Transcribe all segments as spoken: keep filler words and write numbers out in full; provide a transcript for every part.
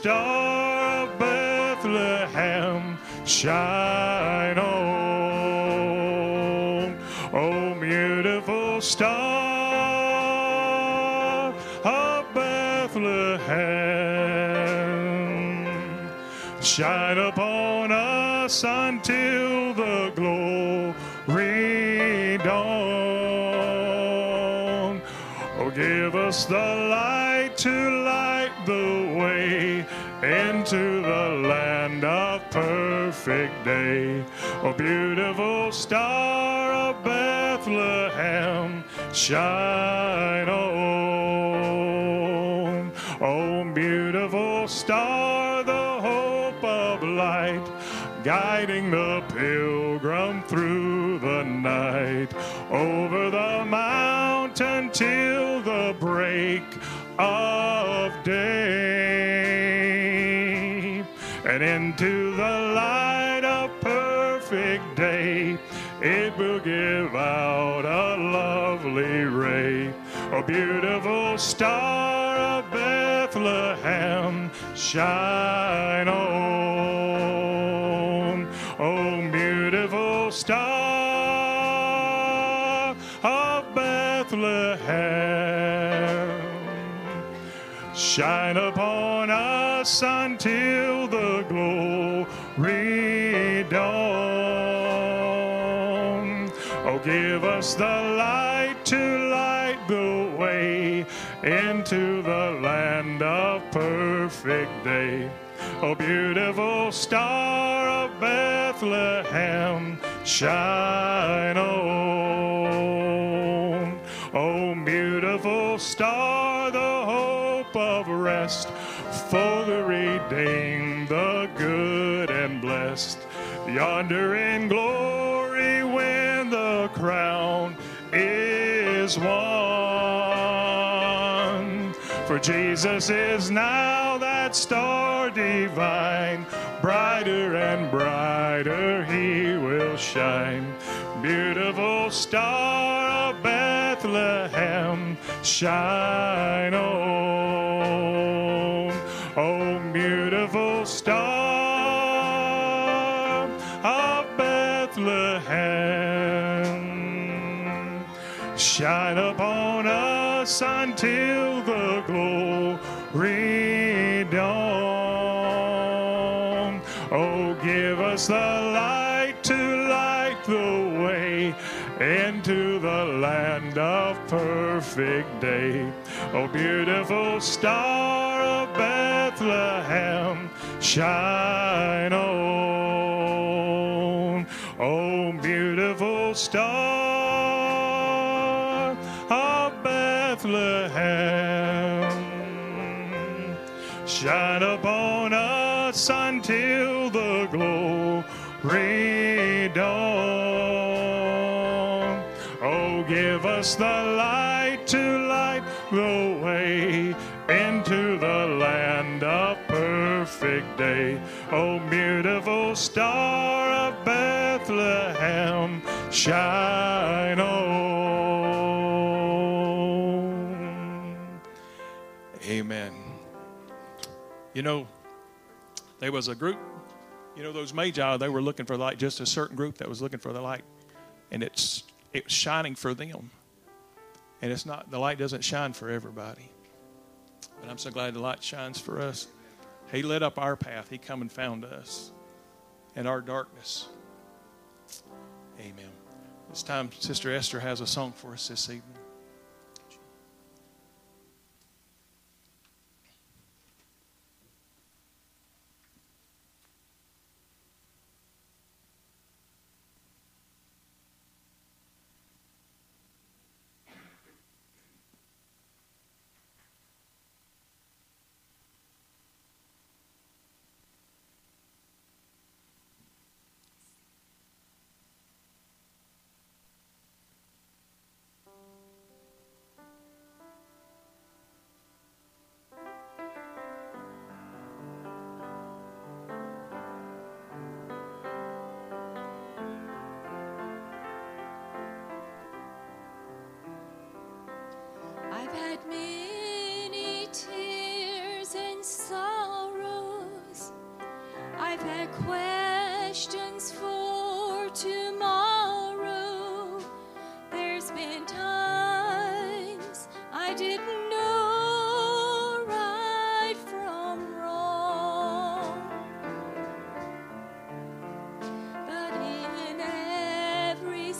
star of Bethlehem, shine on. Oh, beautiful star of Bethlehem, shine upon us until the glory dawn. Oh, give us the light to light the way into the land of perfect day. Oh, beautiful star of Bethlehem, shine on. Oh, beautiful star, the hope of light, guiding the pilgrim through the night, over the mountain till the break of day, and into the light of perfect day it will give out a lovely ray. Oh, beautiful star of Bethlehem, shine on. Oh, beautiful star of Bethlehem, shine upon us until the glory dawn. Oh, give us the light to light the way into the land of perfect day. Oh, beautiful star of Bethlehem, shine on. Oh, beautiful star, the hope of rest for the redeemed, the good and blessed. Yonder in glory when the crown is won. For Jesus is now that star divine, brighter and brighter he will shine. Beautiful star of Bethlehem, shine on. Oh, beautiful star of Bethlehem, shine upon us until the glory dawn. Oh, give us the light to light the way into the land of perfect day. Oh, beautiful star of Bethlehem, shine on. Oh, beautiful star of Bethlehem, shine upon us until the glory dawn. Oh, give us the light to light the way into the land of perfect day. Oh, beautiful star of Bethlehem, shine on. Amen. You know, there was a group, you know, those magi, they were looking for light, just a certain group that was looking for the light. And it's it was shining for them. And it's not, the light doesn't shine for everybody. But I'm so glad the light shines for us. He lit up our path. He come and found us in our darkness. Amen. This time, Sister Esther has a song for us this evening. I've had many tears and sorrow I've had questions for tomorrow. There's been times I didn't know right from wrong. But in every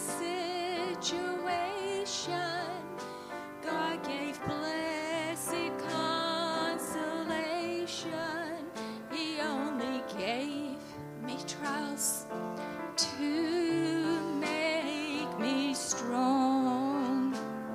situation, God gave blessed consolation. He only gave me trials to make me strong.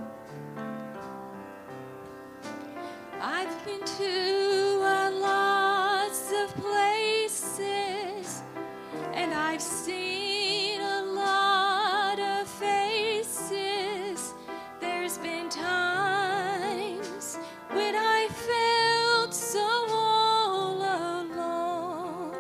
I've been to a lots of places, and I've seen a lot of faces. There's been times when I felt so all alone.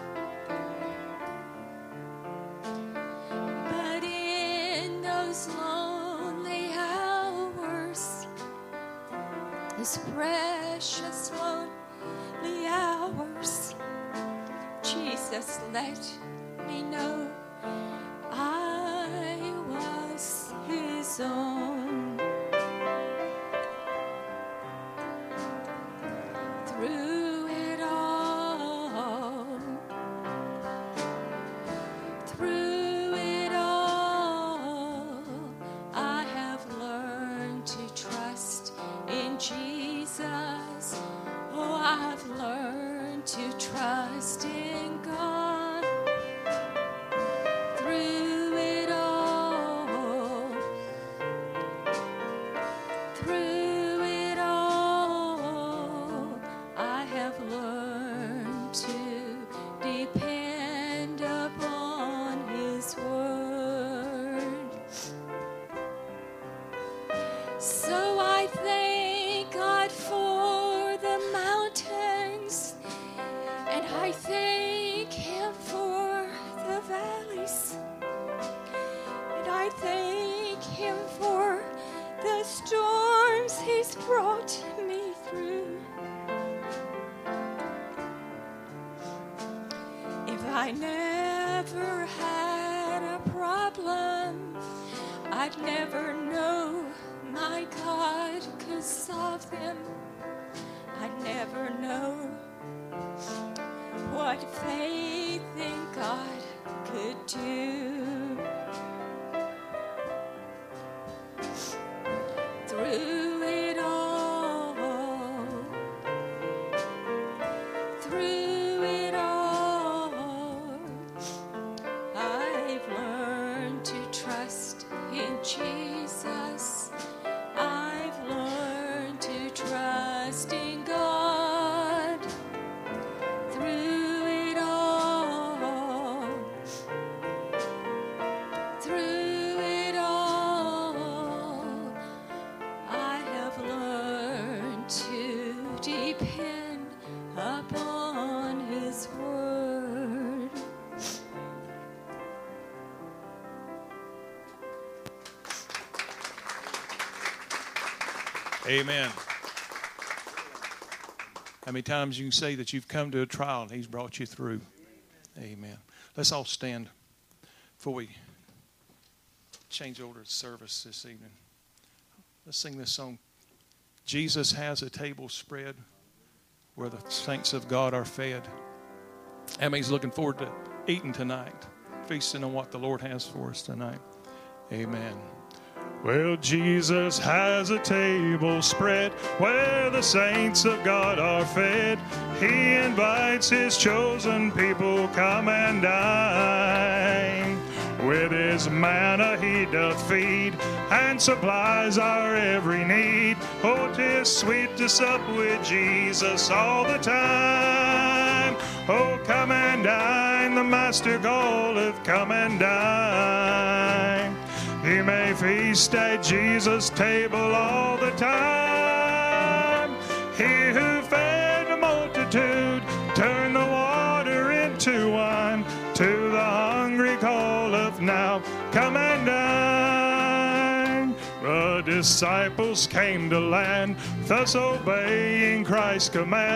But in those lonely hours, those precious lonely hours, Jesus let me know I was His own. Through it all, through it all, I have learned to trust in Jesus. Oh, I've learned to trust in God. Through it all, through it all, I have learned to depend upon His word. So I thank God for the mountains, and I thank Him for the valleys, and I thank Him for the storms He's brought me through. If I never had a problem, I'd never know my God could solve them. I'd never know what faith in God could do. Through it all, through it all, I've learned to trust in Jesus. I've learned to trust in God. Through it all, through it all, I have learned to depend upon His word. Amen. How many times you can say that you've come to a trial and He's brought you through? Amen. Let's all stand before we change order of service this evening. Let's sing this song. Jesus has a table spread where the saints of God are fed. How many's looking forward to eating tonight, feasting on what the Lord has for us tonight? Amen. Well, Jesus has a table spread where the saints of God are fed. He invites His chosen people, come and dine. With His manna He doth feed and supplies our every need. Oh, 'tis sweet to sup with Jesus all the time. Oh, come and dine, the Master calleth, come and dine. He may feast at Jesus' table all the time. He who fed the multitude turned the water into wine. To the hungry calleth now, come and dine. The disciples came to land, thus obeying Christ's command.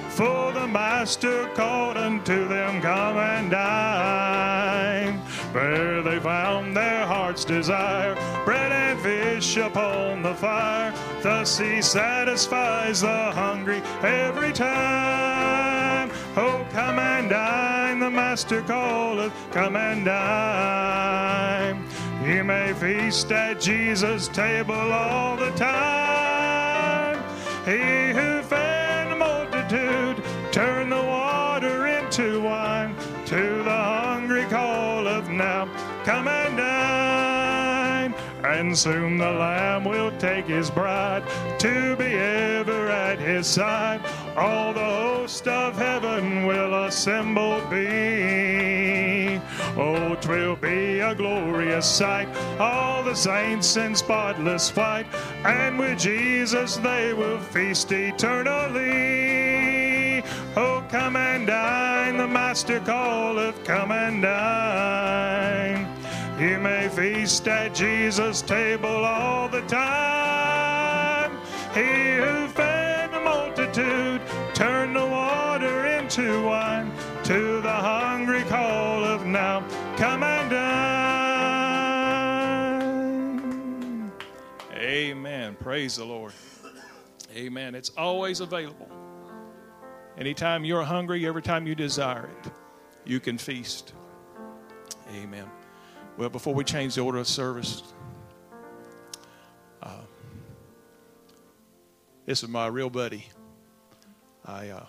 For the Master called unto them, come and dine. There they found their heart's desire, bread and fish upon the fire. Thus he satisfies the hungry every time. Oh, come and dine, the Master calleth, come and dine. You may feast at Jesus' table all the time. He who fed the multitude turned the water into wine. To the hungry calleth now, come and dine. And soon the Lamb will take his bride to be ever at his side. All the host of heaven will assembled be. Oh, 'twill be a glorious sight, all the saints in spotless white, and with Jesus they will feast eternally. Oh, come and dine, the Master calleth, come and dine. You may feast at Jesus' table all the time. He who fed the multitude turned the water into wine. To the hungry calleth now, come and dine. Amen. Praise the Lord. Amen. It's always available. Anytime you're hungry, every time you desire it, you can feast. Amen. Well, before we change the order of service, uh, this is my real buddy. I uh,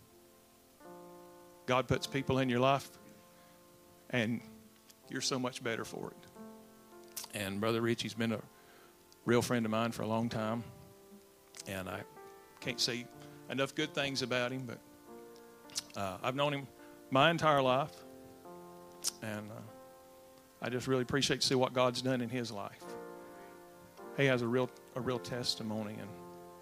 God puts people in your life, and you're so much better for it. And Brother Richie's been a real friend of mine for a long time, and I can't say enough good things about him, but uh, I've known him my entire life, and uh, I just really appreciate to see what God's done in his life. He has a real a real testimony, and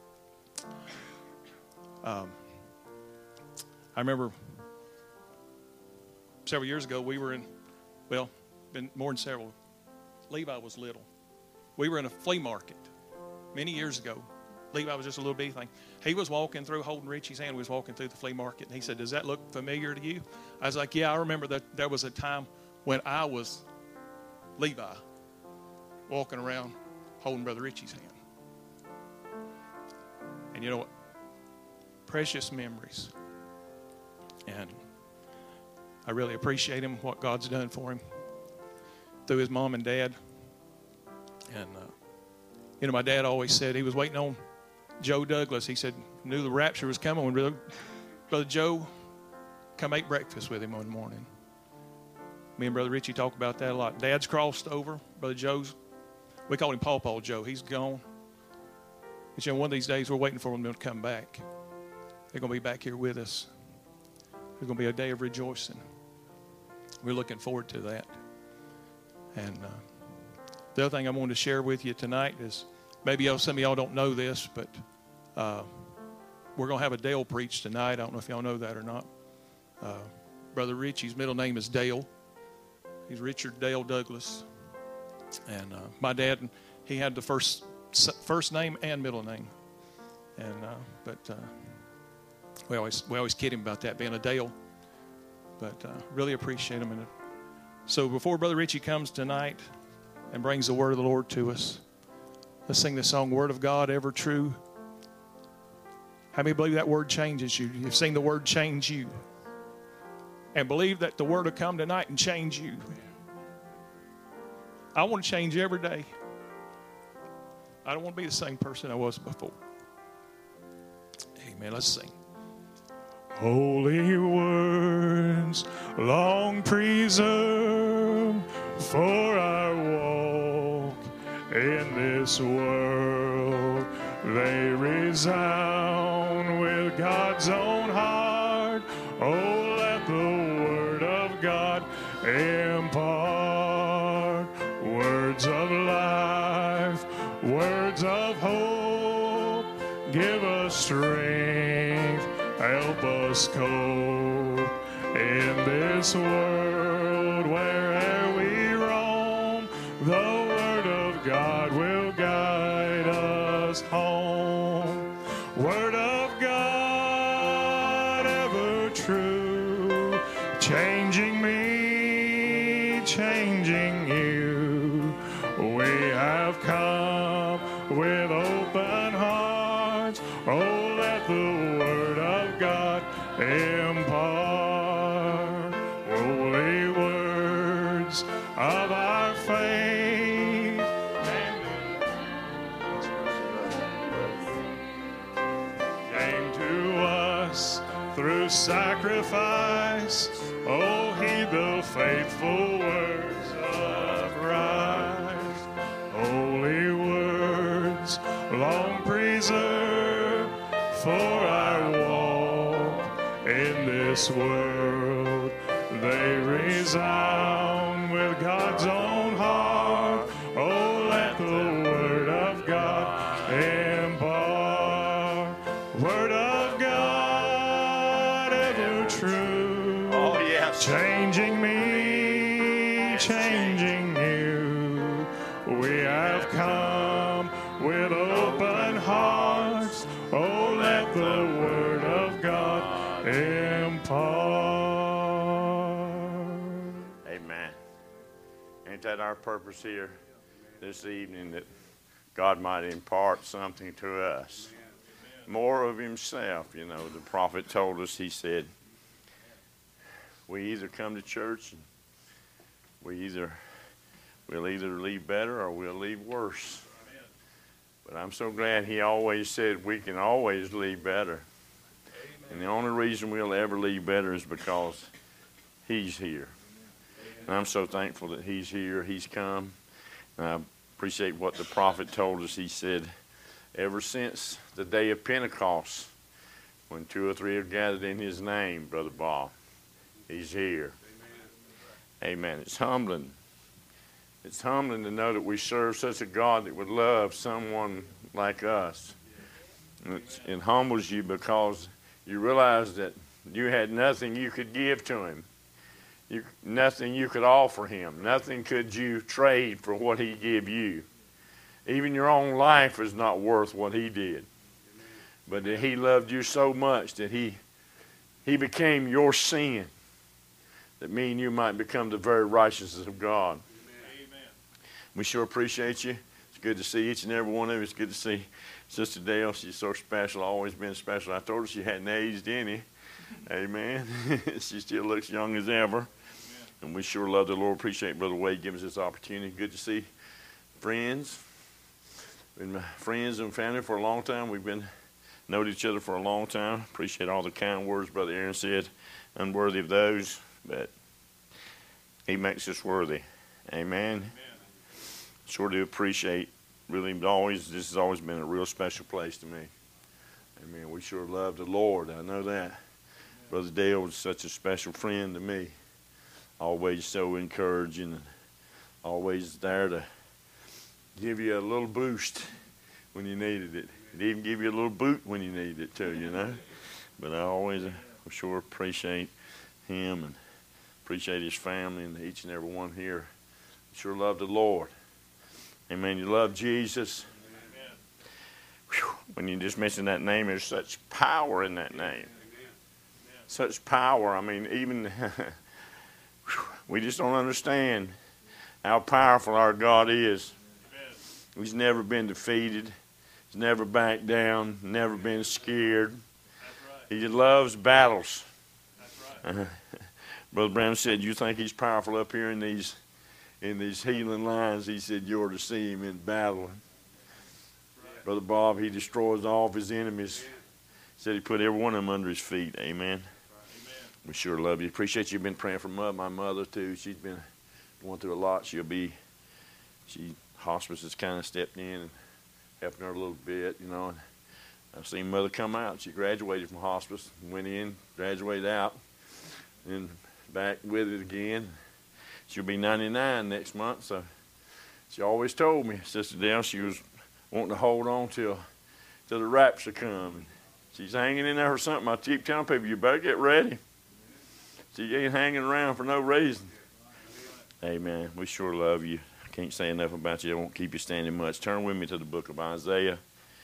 um, I remember several years ago we were in, well, been more than several. Levi was little. We were in a flea market many years ago. Levi was just a little bitty thing. He was walking through, holding Richie's hand. We was walking through the flea market, and he said, "Does that look familiar to you?" I was like, "Yeah, I remember that there was a time when I was Levi walking around holding Brother Richie's hand." And you know what? Precious memories. And I really appreciate him, what God's done for him through his mom and dad. And, uh, you know, my dad always said he was waiting on Joe Douglas. He said, knew the rapture was coming when Brother, Brother Joe come eat breakfast with him one morning. Me and Brother Richie talk about that a lot. Dad's crossed over. Brother Joe's, we call him Paw Paw Joe. He's gone. But you know, one of these days we're waiting for them to come back. They're going to be back here with us. There's going to be a day of rejoicing. We're looking forward to that. And uh, the other thing I wanted to share with you tonight is, maybe y'all, some of y'all don't know this, but uh, we're going to have a Dale preach tonight. I don't know if y'all know that or not. Uh, Brother Richie's middle name is Dale. He's Richard Dale Douglas. And uh, my dad, he had the first first name and middle name. And uh, but uh, we always we always kid him about that being a Dale. But uh, really appreciate him. And so before Brother Richie comes tonight and brings the word of the Lord to us, let's sing the song, Word of God, Ever True. How many believe that word changes you? You've seen the word change you. And believe that the word will come tonight and change you. I want to change every day. I don't want to be the same person I was before. Amen. Let's sing. Holy words, long preserved, for I walk in this world. They resound with God's own heart. Oh, let the word of God impart words of life, words of hope. Give us strength, help us cope in this world where'er we roam. The word of God will guide us home. Word of God, changing me, changing you. We have come with open hearts. Oh, let the word of God impart holy words of our faith. Came to us through sacrifice. Oh, heed the faithful words of Christ. Holy words, long preserved for our walk in this world. They resound with God's own heart. Oh, let the word of God impart. Word of God, ever true. Oh, yes. Changing me, changing you. We have come with open hearts. Oh, let the word of God impart. Amen. Ain't that our purpose here this evening, that God might impart something to us? More of himself. You know, the prophet told us, he said, we either come to church and we either, we'll either leave better or we'll leave worse. But I'm so glad he always said we can always leave better. And the only reason we'll ever leave better is because he's here. And I'm so thankful that he's here, he's come. And I appreciate what the prophet told us. He said, ever since the day of Pentecost, when two or three are gathered in his name, Brother Bob, he's here. Amen. Amen. It's humbling. It's humbling to know that we serve such a God that would love someone like us. And it's, it humbles you because you realize that you had nothing you could give to him. You, nothing you could offer him. Nothing could you trade for what he gave you. Even your own life is not worth what he did. But that he loved you so much that he, he became your sin, that me and you might become the very righteousness of God. Amen. We sure appreciate you. It's good to see each and every one of you. It's good to see Sister Dale. She's so special, always been special. I told her she hadn't aged any. Amen. She still looks young as ever. Amen. And we sure love the Lord. Appreciate Brother Wade giving us this opportunity. Good to see friends. Been my friends and family for a long time. We've been known each other for a long time. Appreciate all the kind words Brother Aaron said. Unworthy of those, but he makes us worthy. Amen. Amen. Sure do appreciate. Really, always. This has always been a real special place to me. Amen. We sure love the Lord. I know that. Amen. Brother Dale was such a special friend to me. Always so encouraging, and always there to give you a little boost when you needed it. He'd even give you a little boot when you needed it too, you know. But I always uh, sure appreciate him and appreciate his family and each and every one here. Sure love the Lord. Amen. You love Jesus. Amen. Whew. When you just mention that name, there's such power in that name. Amen. Such power. I mean, even we just don't understand how powerful our God is. Amen. He's never been defeated. He's never backed down. Never been scared. That's right. He loves battles. That's right. Brother Brown said, "You think he's powerful up here in these?" In these healing lines, he said, you ought to see him in battle. Right. Brother Bob, he destroys all of his enemies. Amen. He said he put every one of them under his feet. Amen. Right. Amen. We sure love you. Appreciate you been praying for my, my mother, too. She's been going through a lot. She'll be, she, hospice has kind of stepped in and helping her a little bit, you know. And I've seen mother come out. She graduated from hospice, went in, graduated out, and back with it again. She'll be ninety-nine next month, so she always told me, Sister Dale, she was wanting to hold on till till the rapture come. And she's hanging in there for something. I keep telling people, you better get ready. She ain't hanging around for no reason. Amen. We sure love you. I can't say enough about you. I won't keep you standing much. Turn with me to the book of Isaiah.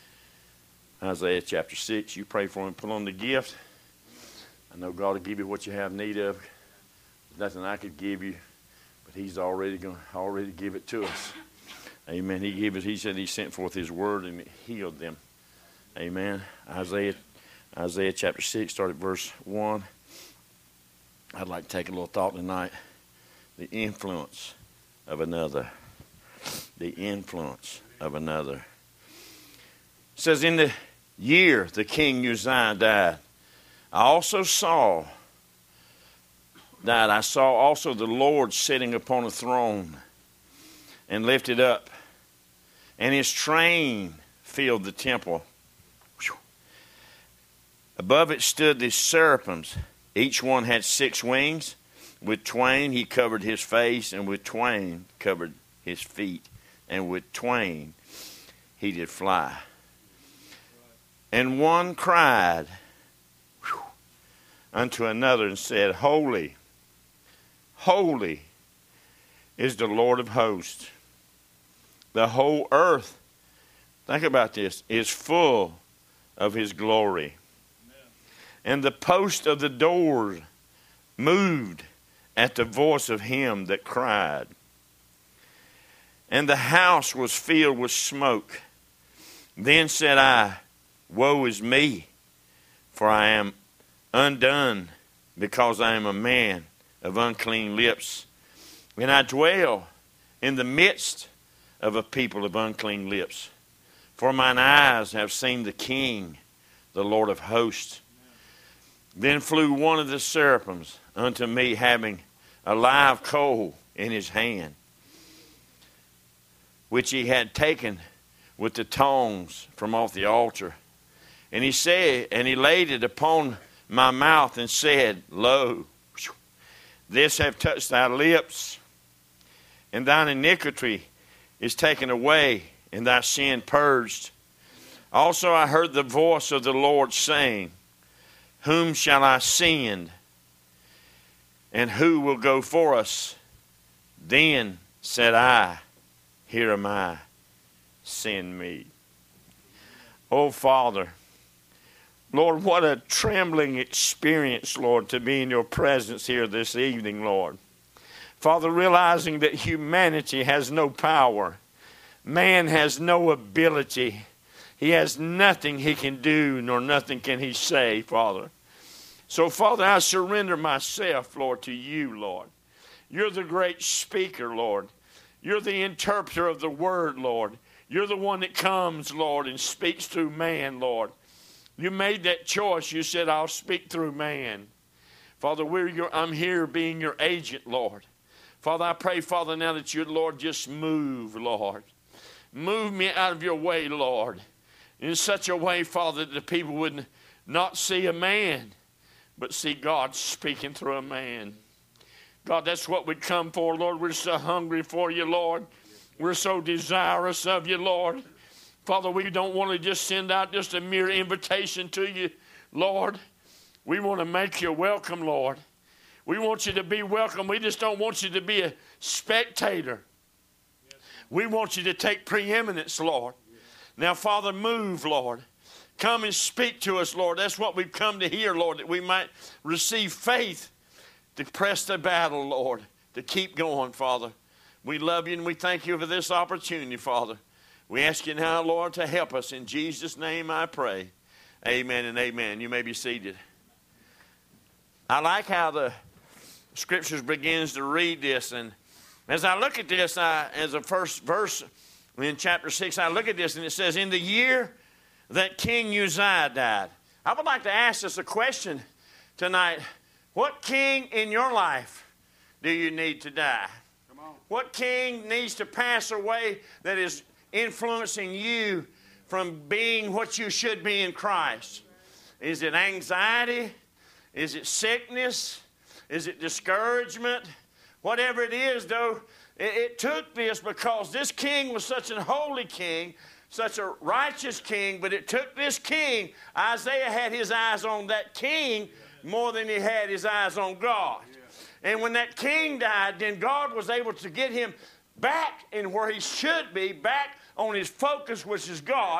Isaiah chapter six. You pray for him. Put on the gift. I know God will give you what you have need of. nothing I could give you, but he's already going to already give it to us. Amen. He gave it. He said he sent forth his word and it healed them. Amen. Isaiah, Isaiah chapter six, start at verse one. I'd like to take a little thought tonight. The influence of another. The influence of another. It says, in the year the king Uzziah died, I also saw died. I saw also the Lord sitting upon a throne and lifted up, and his train filled the temple. Whew. Above it stood the seraphims. Each one had six wings. With twain he covered his face, and with twain covered his feet, and with twain he did fly. And one cried whew, unto another and said, Holy, holy is the Lord of hosts. The whole earth, think about this, is full of his glory. Amen. And the post of the doors moved at the voice of him that cried. And the house was filled with smoke. Then said I, Woe is me, for I am undone, because I am a man of unclean lips, and I dwell in the midst of a people of unclean lips. For mine eyes have seen the King, the Lord of hosts. Then flew one of the seraphims unto me, having a live coal in his hand, which he had taken with the tongs from off the altar. And he said, and he laid it upon my mouth and said, Lo, this have touched thy lips, and thine iniquity is taken away, and thy sin purged. Also I heard the voice of the Lord saying, Whom shall I send? And who will go for us? Then said I, Here am I, send me. Oh, Father, Lord, what a trembling experience, Lord, to be in your presence here this evening, Lord. Father, realizing that humanity has no power. Man has no ability. He has nothing he can do, nor nothing can he say, Father. So, Father, I surrender myself, Lord, to you, Lord. You're the great speaker, Lord. You're the interpreter of the word, Lord. You're the one that comes, Lord, and speaks through man, Lord. You made that choice. You said, I'll speak through man. Father, we're your, I'm here being your agent, Lord. Father, I pray, Father, now that you, Lord, just move, Lord. Move me out of your way, Lord, in such a way, Father, that the people would not see a man, but see God speaking through a man. God, that's what we come for, Lord. We're so hungry for you, Lord. We're so desirous of you, Lord. Father, we don't want to just send out just a mere invitation to you, Lord. We want to make you welcome, Lord. We want you to be welcome. We just don't want you to be a spectator. Yes. We want you to take preeminence, Lord. Yes. Now, Father, move, Lord. Come and speak to us, Lord. That's what we've come to hear, Lord, that we might receive faith to press the battle, Lord, to keep going, Father. We love you and we thank you for this opportunity, Father. We ask you now, Lord, to help us. In Jesus' name I pray. Amen and amen. You may be seated. I like how the Scriptures begins to read this. And as I look at this, I, as a first verse in chapter six, I look at this and it says, In the year that King Uzziah died. I would like to ask us a question tonight. What king in your life do you need to die? Come on. What king needs to pass away that is influencing you from being what you should be in Christ? Is it anxiety? Is it sickness? Is it discouragement? Whatever it is, though, it, it took this because this king was such a holy king, such a righteous king, but it took this king. Isaiah had his eyes on that king more than he had his eyes on God. And when that king died, then God was able to get him back in where he should be, back on his focus, which is God. Amen.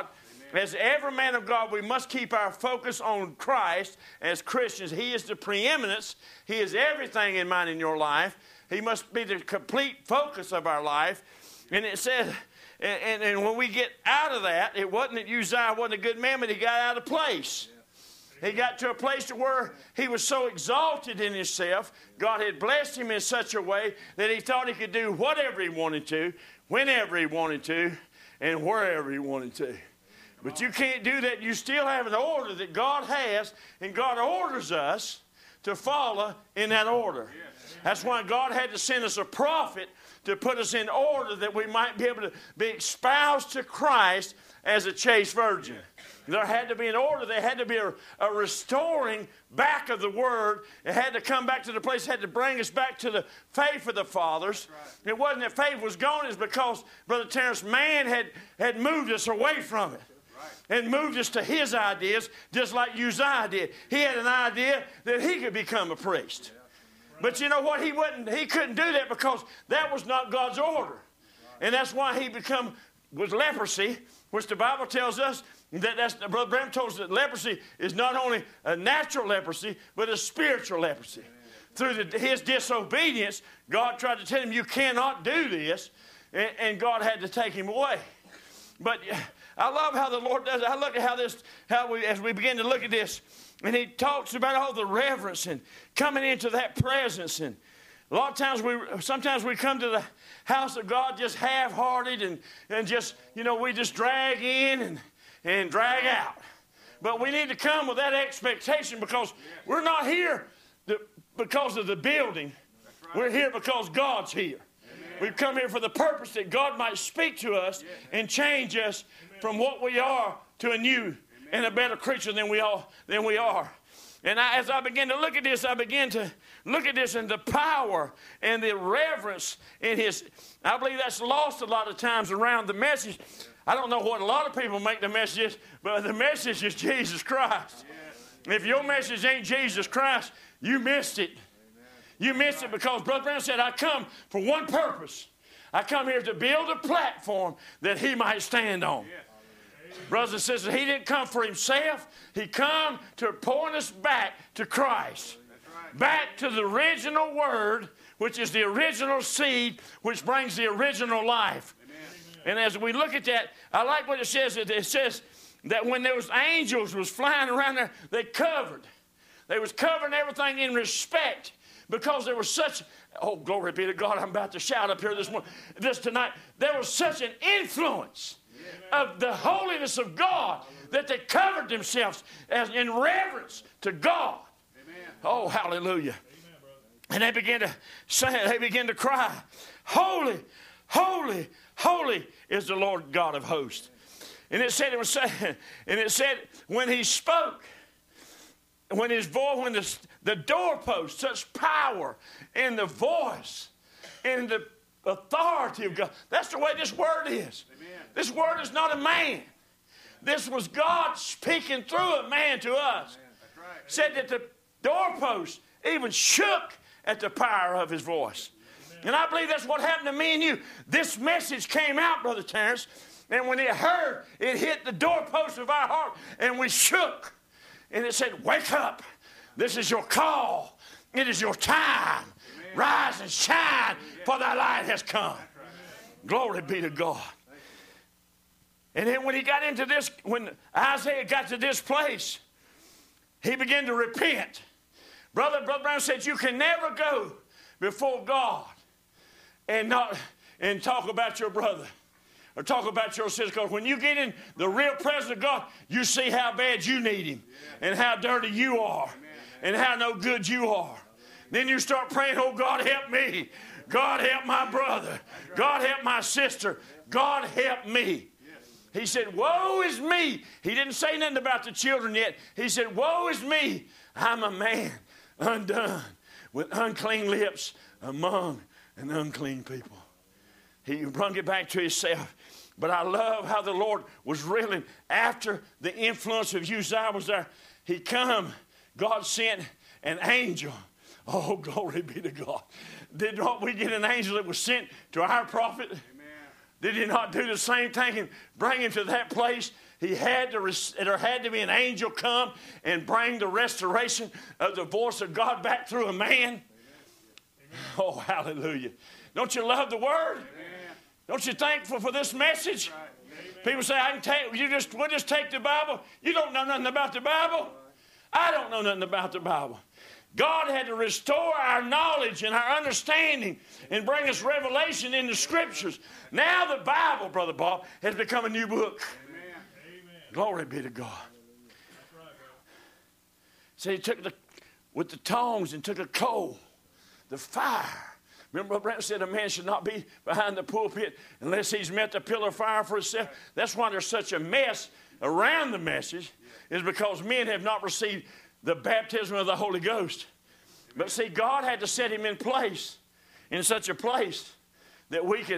As every man of God, we must keep our focus on Christ as Christians. He is the preeminence. He is everything in mine in your life. He must be the complete focus of our life. And it said, and, and, and when we get out of that, it wasn't that Uzziah wasn't a good man, but he got out of place. He got to a place to where he was so exalted in himself. God had blessed him in such a way that he thought he could do whatever he wanted to, whenever he wanted to, and wherever he wanted to. But you can't do that. You still have an order that God has, and God orders us to follow in that order. That's why God had to send us a prophet to put us in order that we might be able to be espoused to Christ as a chaste virgin. There had to be an order. There had to be a, a restoring back of the Word. It had to come back to the place. It had to bring us back to the faith of the fathers. Right. It wasn't that faith was gone. It's because, Brother Terrence, man had, had moved us away from it. Right. And moved us to his ideas, just like Uzziah did. He had an idea that he could become a priest. Yeah. Right. But you know what? He wouldn't. He couldn't do that because that was not God's order. Right. And that's why he become was leprosy, which the Bible tells us that that's, Brother Branham told us that leprosy is not only a natural leprosy, but a spiritual leprosy. Amen. Through the, his disobedience, God tried to tell him, you cannot do this, and, and God had to take him away. But I love how the Lord does it. I look at how this, how we, as we begin to look at this, and he talks about all the reverence and coming into that presence. And a lot of times we, sometimes we come to the house of God just half-hearted and, and just, you know, we just drag in and, and drag out. But we need to come with that expectation because we're not here to, because of the building. Right. We're here because God's here. Amen. We've come here for the purpose that God might speak to us yes. and change us Amen. From what we are to a new Amen. And a better creature than we all than we are. And I, as I begin to look at this, I begin to look at this and the power and the reverence in his. I believe that's lost a lot of times around the message. I don't know what a lot of people make the message is, but the message is Jesus Christ. Yes. If your message ain't Jesus Christ, you missed it. Amen. You missed it because Brother Branham said, I come for one purpose. I come here to build a platform that he might stand on. Yes. Brothers and sisters, he didn't come for himself. He come to point us back to Christ. Right. Back to the original word, which is the original seed, which brings the original life. And as we look at that, I like what it says. It says that when those angels was flying around there, they covered. They was covering everything in respect because there was such, oh, glory be to God, I'm about to shout up here this morning, this tonight. There was such an influence of the holiness of God that they covered themselves as in reverence to God. Amen. Oh, hallelujah. Amen, and they began to say, they began to cry, holy, holy, holy is the Lord God of hosts. And it said, it was saying, and it said, when he spoke, when his voice, when the, the doorpost, such power in the voice, in the authority of God. That's the way this word is. Amen. This word is not a man. This was God speaking through a man to us. That's right. Said that the doorpost even shook at the power of his voice. And I believe that's what happened to me and you. This message came out, Brother Terrence, and when it heard, it hit the doorpost of our heart, and we shook. And it said, wake up. This is your call. It is your time. Amen. Rise and shine, for thy light has come. Right. Glory be to God. And then when he got into this, when Isaiah got to this place, he began to repent. Brother, Brother Brown said, you can never go before God and not and talk about your brother or talk about your sister. Because when you get in the real presence of God, you see how bad you need him and how dirty you are and how no good you are. Then you start praying, oh, God, help me. God, help my brother. God, help my sister. God, help me. He said, woe is me. He didn't say nothing about the children yet. He said, woe is me. I'm a man undone with unclean lips among an unclean people. He brought it back to himself. But I love how the Lord was reeling after the influence of Uzziah was there. He come, God sent an angel. Oh, glory be to God. Did not we get an angel that was sent to our prophet? Amen. Did he not do the same thing and bring him to that place He had to, there had to be an angel come and bring the restoration of the voice of God back through a man. Amen. Oh, hallelujah. Don't you love the word? Amen. Don't you thankful for this message? Right. People say, I can take, you just, we'll just take the Bible. You don't know nothing about the Bible. I don't know nothing about the Bible. God had to restore our knowledge and our understanding and bring us revelation in the Scriptures. Now the Bible, Brother Bob, has become a new book. Amen. Glory be to God. That's right, so he took the, with the tongs and took a coal, the fire. Remember what Brent said, a man should not be behind the pulpit unless he's met the pillar of fire for himself. That's why there's such a mess around the message, is because men have not received the baptism of the Holy Ghost. But see, God had to set him in place, in such a place that we could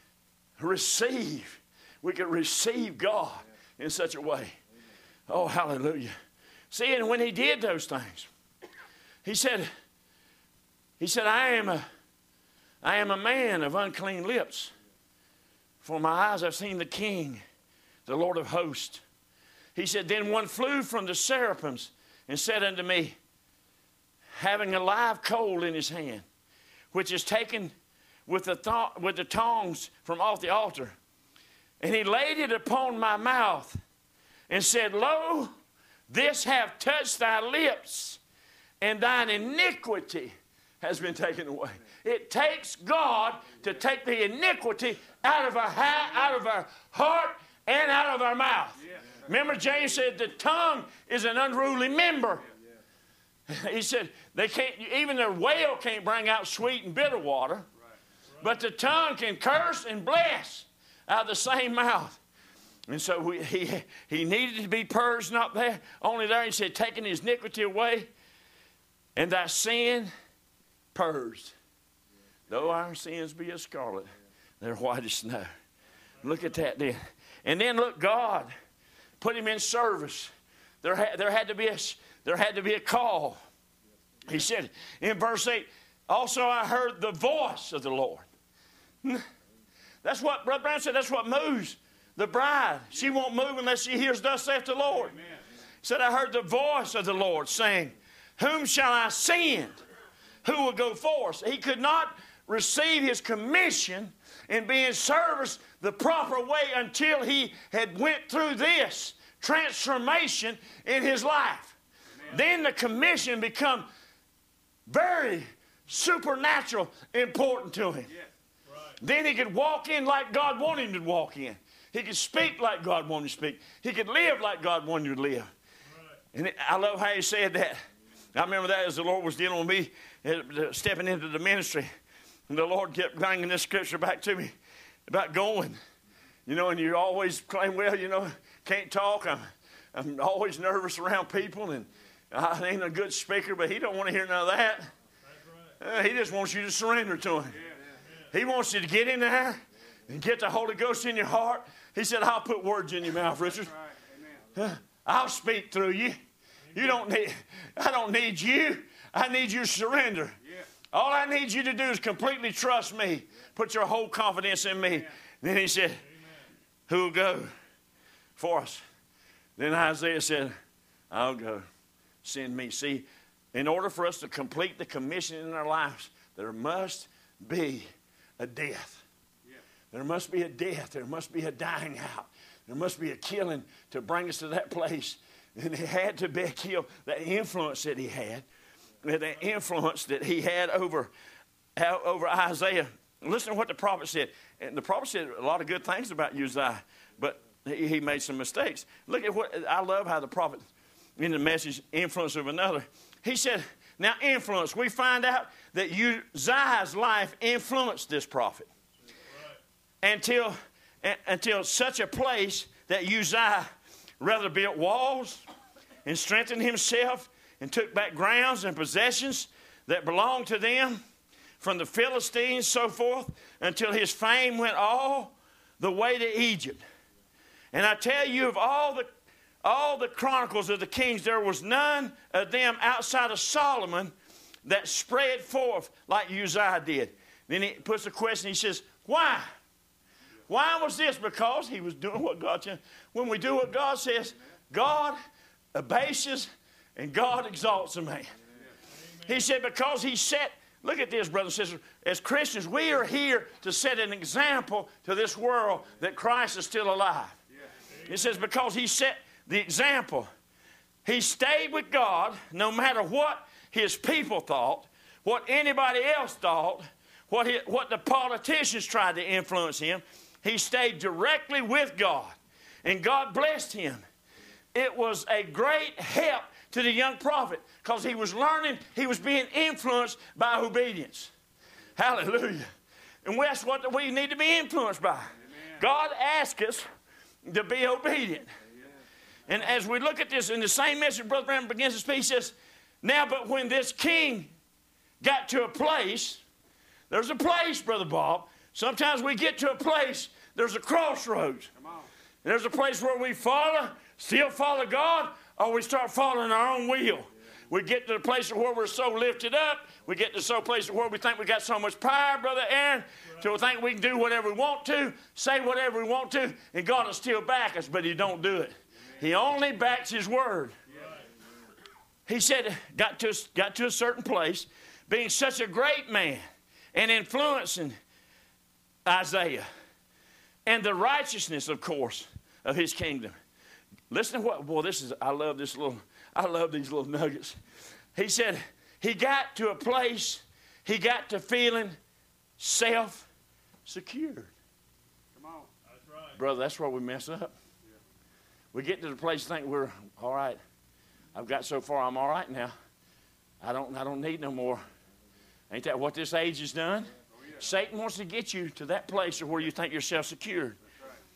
receive, we could receive God in such a way. Oh, hallelujah. See, and when he did those things, he said, he said, I am a, I am a man of unclean lips, for my eyes have seen the King, the Lord of hosts. He said, then one flew from the seraphims and said unto me, having a live coal in his hand, which is taken with the, th- with the tongs from off the altar. And he laid it upon my mouth and said, lo, this hath touched thy lips, and thine iniquity has been taken away. It takes God to take the iniquity out of our, ha- out of our heart and out of our mouth. Yeah. Remember, James said the tongue is an unruly member. He said they can't, even the whale can't bring out sweet and bitter water, but the tongue can curse and bless out of the same mouth. And so we, he, he needed to be purged, not there, only there. He said, taking his iniquity away, and thy sin purged. Though our sins be as scarlet, they're white as snow. Look at that then. And then look, God put him in service. There had, there had to be a there had to be a call. He said in verse eight, also I heard the voice of the Lord. That's what Brother Brown said. That's what moves the bride. She won't move unless she hears thus saith the Lord. Amen. He said, I heard the voice of the Lord saying, whom shall I send? Who will go forth? He could not receive his commission and be in service the proper way until he had went through this transformation in his life. Amen. Then the commission become very supernatural important to him. Yeah. Right. Then he could walk in like God wanted him to walk in. He could speak like God wanted him to speak. He could live like God wanted him to live. Right. And it, I love how he said that. I remember that as the Lord was dealing with me, uh, stepping into the ministry. And the Lord kept bringing this scripture back to me about going. You know, and you always claim, well, you know, can't talk. I'm, I'm always nervous around people, and I ain't a good speaker, but he don't want to hear none of that. Right. Uh, he just wants you to surrender to him. Yeah. He wants you to get in there and get the Holy Ghost in your heart. He said, I'll put words in your mouth, Richard. Right. Uh, I'll speak through you. You don't need, I don't need you. I need you to surrender. Yeah. All I need you to do is completely trust me. Yeah. Put your whole confidence in me. Yeah. Then he said, who will go for us? Then Isaiah said, I'll go. Send me. See, in order for us to complete the commission in our lives, there must be a death. Yeah. There must be a death. There must be a dying out. There must be a killing to bring us to that place. And it had to be a kill. The influence that he had, the influence that he had over, over Isaiah. Listen to what the prophet said. And the prophet said a lot of good things about Uzziah, but he, he made some mistakes. Look at what, I love how the prophet, in the message, influence of another. He said, now influence. We find out that Uzziah's life influenced this prophet. Right. Until, until such a place that Uzziah rather built walls and strengthened himself and took back grounds and possessions that belonged to them from the Philistines, so forth, until his fame went all the way to Egypt. And I tell you, of all the all the chronicles of the kings, there was none of them outside of Solomon that spread forth like Uzziah did. Then he puts a question, he says, why? Why was this? Because he was doing what God said. When we do what God says, God abases and God exalts a man. Amen. He said because he set, look at this, brothers and sisters, as Christians, we are here to set an example to this world that Christ is still alive. Yeah. It says because he set the example. He stayed with God no matter what his people thought, what anybody else thought, what, he, what the politicians tried to influence him. He stayed directly with God, and God blessed him. It was a great help to the young prophet because he was learning, he was being influenced by obedience. Hallelujah. And that's what we need to be influenced by. Amen. God asks us to be obedient. Amen. And as we look at this in the same message, Brother Branham begins to speak, he says, now but when this king got to a place, there's a place, Brother Bob. Sometimes we get to a place, there's a crossroads. Come on. There's a place where we follow, still follow God, or we start following our own will. Yeah. We get to the place where we're so lifted up. We get to some place where we think we got so much power, Brother Aaron, right. So we think we can do whatever we want to, say whatever we want to, and God will still back us, but he don't do it. Amen. He only backs his word. Right. He said, got to, got to a certain place, being such a great man and influencing Isaiah and the righteousness, of course, of his kingdom. Listen to what, boy, this is, I love this little, I love these little nuggets. He said, he got to a place, he got to feeling self-secured. Come on. That's right. Brother, that's where we mess up. Yeah. We get to the place think we're, all right, I've got so far, I'm all right now. I don't, I don't need no more. Ain't that what this age has done? Oh, yeah. Satan wants to get you to that place where you think you're self-secured. That's right.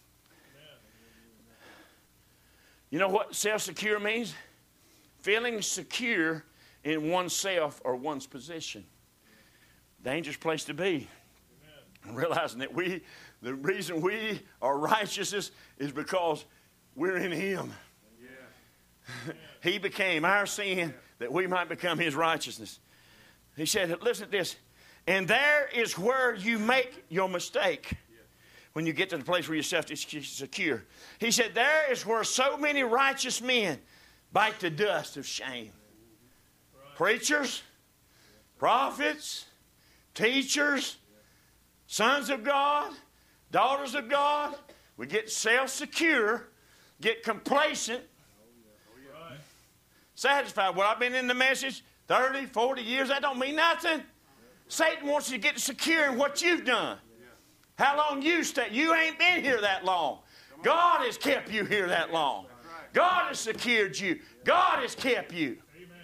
You know what self-secure means? Feeling secure in oneself or one's position. Dangerous place to be. Amen. Realizing that we, the reason we are righteous is, is because we're in him. Yeah. He became our sin that we might become his righteousness. He said, listen to this. And there is where you make your mistake. When you get to the place where you're self-secure. He said, there is where so many righteous men bite the dust of shame. Right. Preachers, prophets, teachers, sons of God, daughters of God. We get self-secure, get complacent, right. Satisfied. Well, I've been in the message thirty, forty years. That don't mean nothing. Yeah. Satan wants you to get secure in what you've done. How long you stay? You ain't been here that long. God has kept you here that long. God has secured you. God has kept you.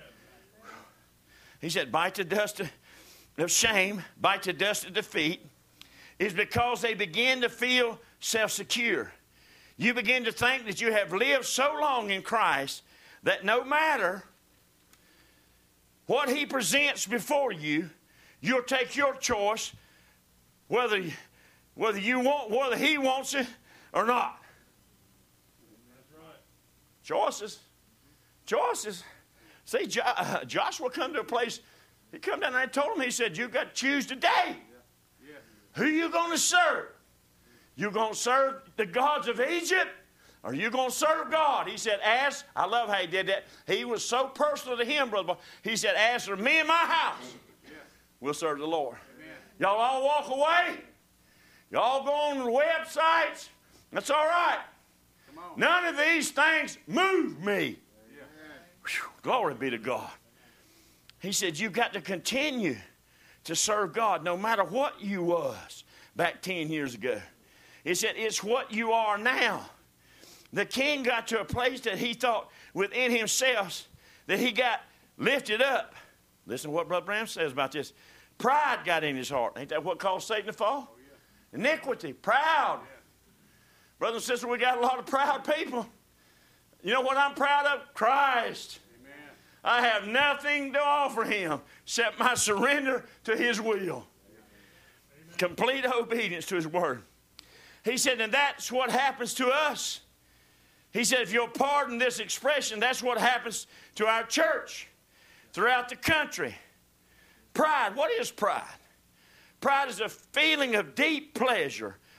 He said, bite the dust of shame, bite the dust of defeat, is because they begin to feel self-secure. You begin to think that you have lived so long in Christ that no matter what he presents before you, you'll take your choice whether you Whether you want, whether he wants it or not. That's right. Choices. Choices. See, jo- uh, Joshua come to a place, he come down there and told him, he said, you've got to choose today. Yeah. Yeah. Who you going to serve? You going to serve the gods of Egypt? Or you going to serve God? He said, ask. I love how he did that. He was so personal to him, brother. He said, ask for me and my house. Yeah. We'll serve the Lord. Amen. Y'all all walk away. Y'all go on the websites. That's all right. None of these things move me. Yeah. Whew, glory be to God. He said, you've got to continue to serve God no matter what you was back ten years ago. He said, it's what you are now. The king got to a place that he thought within himself that he got lifted up. Listen to what Brother Branham says about this. Pride got in his heart. Ain't that what caused Satan to fall? Iniquity, proud. Yeah. Brothers and sisters, we got a lot of proud people. You know what I'm proud of? Christ. Amen. I have nothing to offer him except my surrender to his will. Amen. Complete obedience to his word. He said, and that's what happens to us. He said, if you'll pardon this expression, that's what happens to our church throughout the country. Pride. What is pride? Pride is a feeling of deep pleasure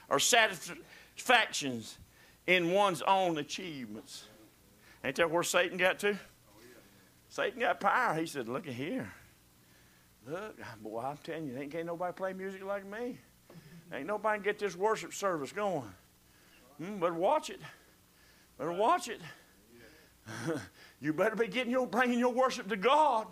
or satisfactions in one's own achievements. Ain't that where Satan got to? Satan got power. He said, look at here. Look, boy, I'm telling you, ain't, ain't nobody play music like me. Ain't nobody get this worship service going. Hmm, better watch it. Better watch it. You better be getting your, bringing your worship to God.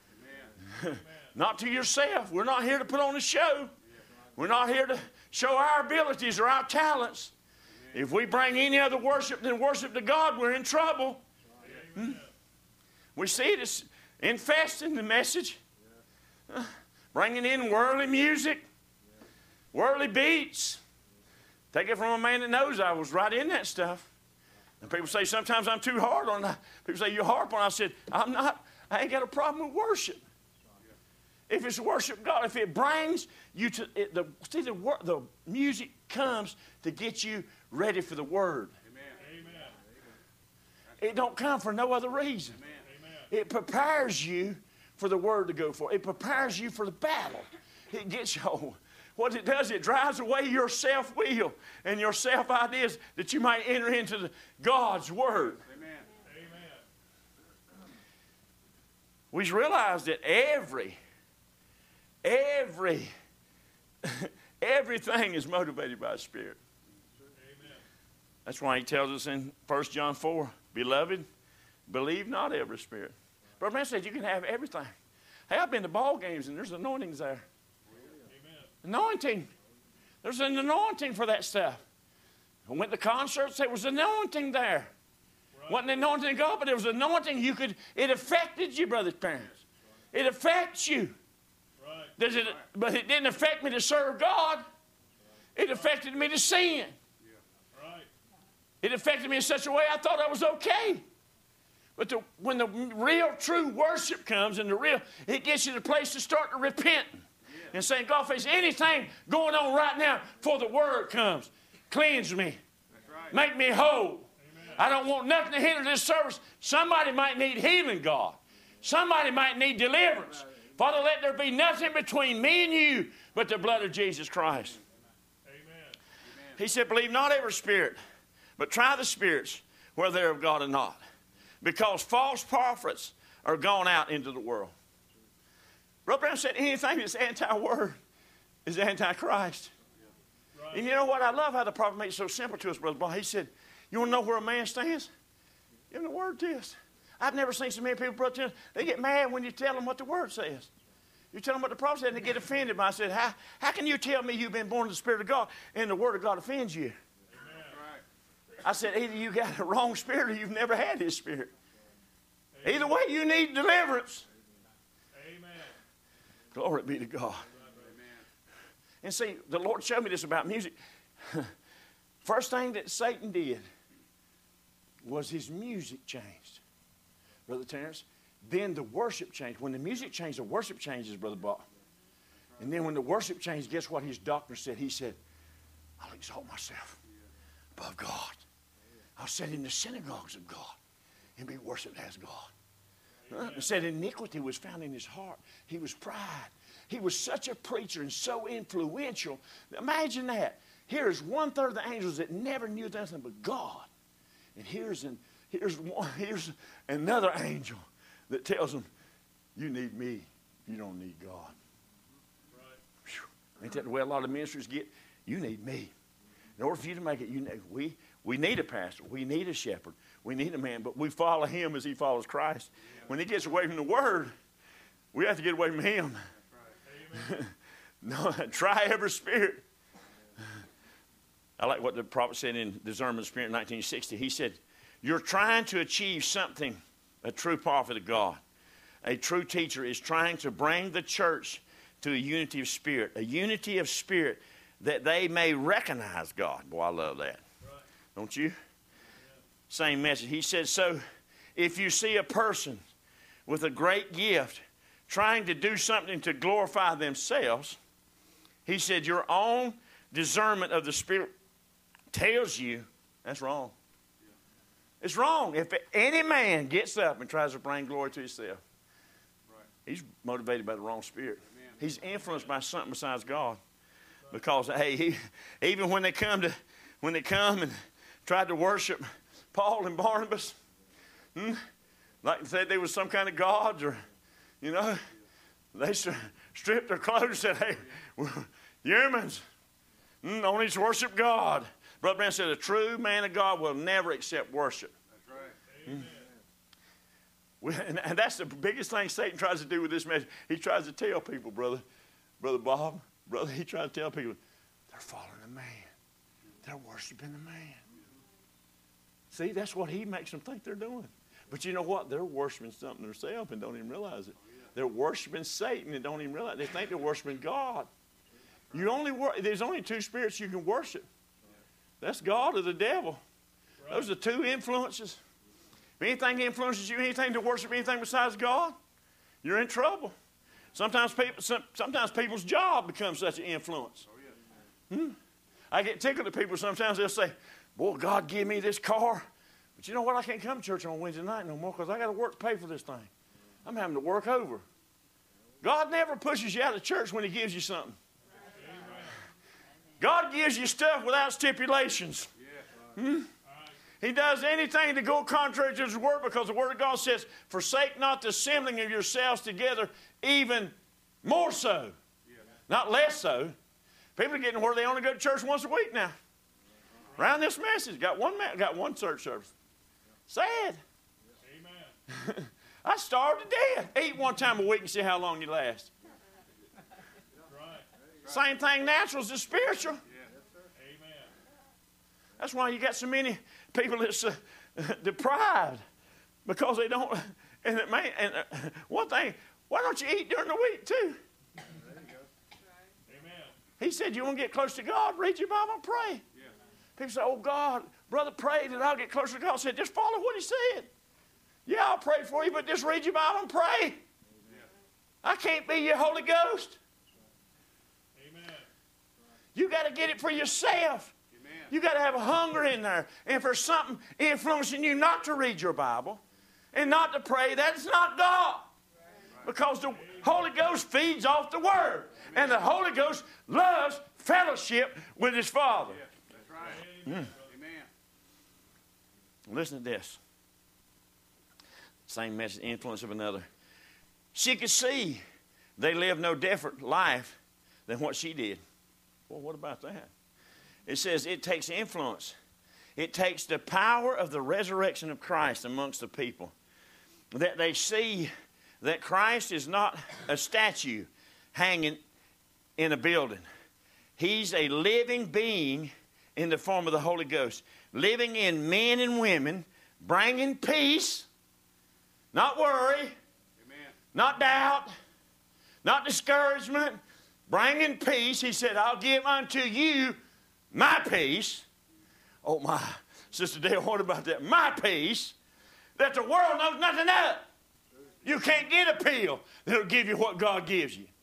Not to yourself. We're not here to put on a show. We're not here to show our abilities or our talents. If we bring any other worship than worship to God, we're in trouble. Hmm? We see it infesting the message. Uh, bringing in worldly music, worldly beats. Take it from a man that knows I was right in that stuff. And people say sometimes I'm too hard on that. People say, you harp on it. I said, I'm not. I ain't got a problem with worship. If it's worship God, if it brings you to it, the see the the music comes to get you ready for the Word. Amen. It don't come for no other reason. Amen. It prepares you for the Word to go for. It prepares you for the battle. It gets you. What it does, it drives away your self-will and your self-ideas that you might enter into the, God's Word. Amen. Amen. We realize that every, every, everything is motivated by the Spirit. Amen. That's why he tells us in First John four, Beloved, believe not every spirit. Brother Man said you can have everything. Hey, I've been to ball games and there's anointings there. Anointing. There's an anointing for that stuff. I went to concerts, there was anointing there. Right. Wasn't anointing of God, but there was anointing. You could, it affected you, brothers, parents. It affects you. Right. Does it, but it didn't affect me to serve God. It affected me to sin. Yeah. Right. It affected me in such a way I thought I was okay. But the, when the real, true worship comes and the real, it gets you to a place to start to repent. And saying, God, if there's anything going on right now before the Word comes, cleanse me. Right. Make me whole. Amen. I don't want nothing to hinder this service. Somebody might need healing, God. Somebody might need deliverance. Father, let there be nothing between me and you but the blood of Jesus Christ. Amen. He said, believe not every spirit, but try the spirits, whether they're of God or not. Because false prophets are gone out into the world. Brother Brown said anything that's anti-word is anti-Christ. Right. And you know what? I love how the prophet made it so simple to us, Brother Bob. He said, you want to know where a man stands? Give him the Word to us. I've never seen so many people, Brother Tim, they get mad when you tell them what the Word says. You tell them what the prophet said and they get offended. But I said, how, how can you tell me you've been born of the Spirit of God and the Word of God offends you? Amen. I said, either you got the wrong spirit or you've never had His Spirit. Amen. Either way, you need deliverance. Glory be to God. Amen. And see, the Lord showed me this about music. First thing that Satan did was his music changed. Brother Terrence. Then the worship changed. When the music changed, the worship changes, Brother Bob. And then when the worship changed, guess what his doctor said? He said, I'll exalt myself above God. I'll sit in the synagogues of God and be worshipped as God. Huh? It said iniquity was found in his heart. He was pride. He was such a preacher and so influential. Imagine that. Here's one third of the angels that never knew nothing but God. And here's, an, here's, one, here's another angel that tells them, you need me. You don't need God. Right. Ain't that the way a lot of ministers get? You need me. In order for you to make it, you need, we, we need a pastor. We need a shepherd. We need a man. But we follow him as he follows Christ. When he gets away from the Word, we have to get away from him. Right. No, try every spirit. I like what the prophet said in Discernment of Spirit in nineteen sixty. He said, you're trying to achieve something, a true prophet of God. A true teacher is trying to bring the church to a unity of spirit. A unity of spirit that they may recognize God. Boy, I love that. Right. Don't you? Yeah. Same message. He said, so if you see a person with a great gift trying to do something to glorify themselves, he said, your own discernment of the Spirit tells you that's wrong. Yeah. It's wrong. If any man gets up and tries to bring glory to himself, right, he's motivated by the wrong spirit. Amen. He's influenced by something besides God. Because, hey, he, even when they come to, when they come and tried to worship Paul and Barnabas, hmm, like they said they was some kind of gods, or, you know, they stripped their clothes and said, hey, humans, mm, don't need to worship God. Brother Branham said a true man of God will never accept worship. That's right. Mm. We, and, and that's the biggest thing Satan tries to do with this message. He tries to tell people, brother, brother Bob, brother, he tries to tell people, they're following the man. They're worshiping the man. See, that's what he makes them think they're doing. But you know what? They're worshiping something themselves and don't even realize it. They're worshiping Satan and don't even realize it. They think they're worshiping God. You only wor- There's only two spirits you can worship. That's God or the devil. Those are two influences. If anything influences you, anything to worship anything besides God, you're in trouble. Sometimes people, some, sometimes people's job becomes such an influence. Hmm? I get tickled at people sometimes. They'll say, boy, God give me this car. But you know what? I can't come to church on Wednesday night no more because I got to work to pay for this thing. I'm having to work over. God never pushes you out of church when he gives you something. God gives you stuff without stipulations. Hmm? He does anything to go contrary to his word because the word of God says, forsake not the assembling of yourselves together, even more so. Not less so. People are getting where they only go to church once a week now. Around this message, got one got one church service. Sad. Amen. I starved to death. Eat one time a week and see how long you last. Same thing natural as the spiritual. Amen. That's why you got so many people that's uh, deprived because they don't. And, it may, and uh, one thing, why don't you eat during the week too? There you go. Amen. He said, you want to get close to God? Read your Bible and pray. Yeah. People say, oh God, brother, pray that I'll get closer to God. I said, just follow what he said. Yeah, I'll pray for you, but just read your Bible and pray. Amen. I can't be your Holy Ghost. You got to get it for yourself. Amen. You got to have a hunger in there. And for something influencing you not to read your Bible and not to pray, that's not God. Right. Because the Holy Ghost feeds off the Word. Amen. And the Holy Ghost loves fellowship with his Father. Yeah, that's right. Mm. Amen. Listen to this. Same message, influence of another. She could see they lived no different life than what she did. Well, what about that? It says it takes influence. It takes the power of the resurrection of Christ amongst the people. That they see that Christ is not a statue hanging in a building. He's a living being in the form of the Holy Ghost. Living in men and women, bringing peace, not worry, amen, not doubt, not discouragement, bringing peace. He said, I'll give unto you my peace. Oh, my. Sister Dale, what about that? My peace that the world knows nothing of. You can't get a pill that'll give you what God gives you.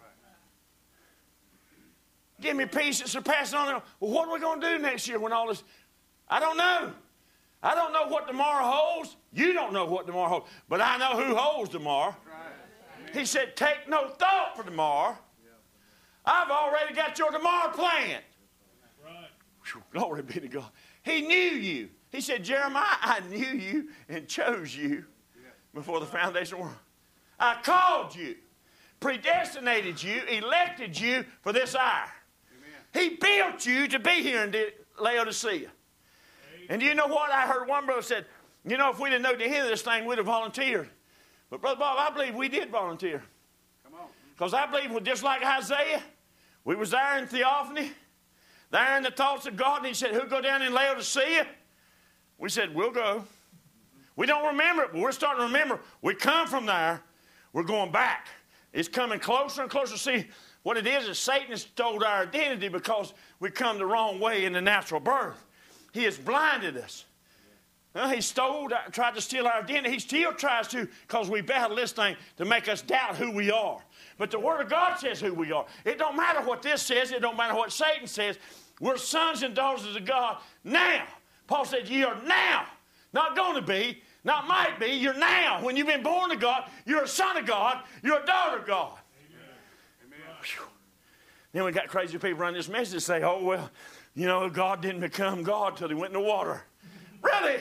Give me peace that surpasses on. Well, what are we going to do next year when all this? I don't know. I don't know what tomorrow holds. You don't know what tomorrow holds. But I know who holds tomorrow. He said, take no thought for tomorrow. I've already got your tomorrow planned. Right. Whew, glory be to God. He knew you. He said, Jeremiah, I knew you and chose you before the foundation of the world. I called you, predestinated you, elected you for this hour. Amen. He built you to be here in Laodicea. Amen. And do you know what? I heard one brother said, you know, if we'd have known the end of this thing, we'd have volunteered. But Brother Bob, I believe we did volunteer. Because I believe, just like Isaiah, we was there in Theophany, there in the thoughts of God, and he said, who'll go down in Laodicea? We said, we'll go. We don't remember it, but we're starting to remember. We come from there. We're going back. It's coming closer and closer. See, what it is is Satan has stole our identity because we come the wrong way in the natural birth. He has blinded us. Well, he stole, tried to steal our identity. He still tries to because we battle this thing to make us doubt who we are. But the Word of God says who we are. It don't matter what this says. It don't matter what Satan says. We're sons and daughters of God now. Paul said, ye are now. Not going to be, not might be. You're now. When you've been born of God, you're a son of God. You're a daughter of God. Amen. Amen. Then we got crazy people running this message that say, oh, well, you know, God didn't become God till he went in the water. Really?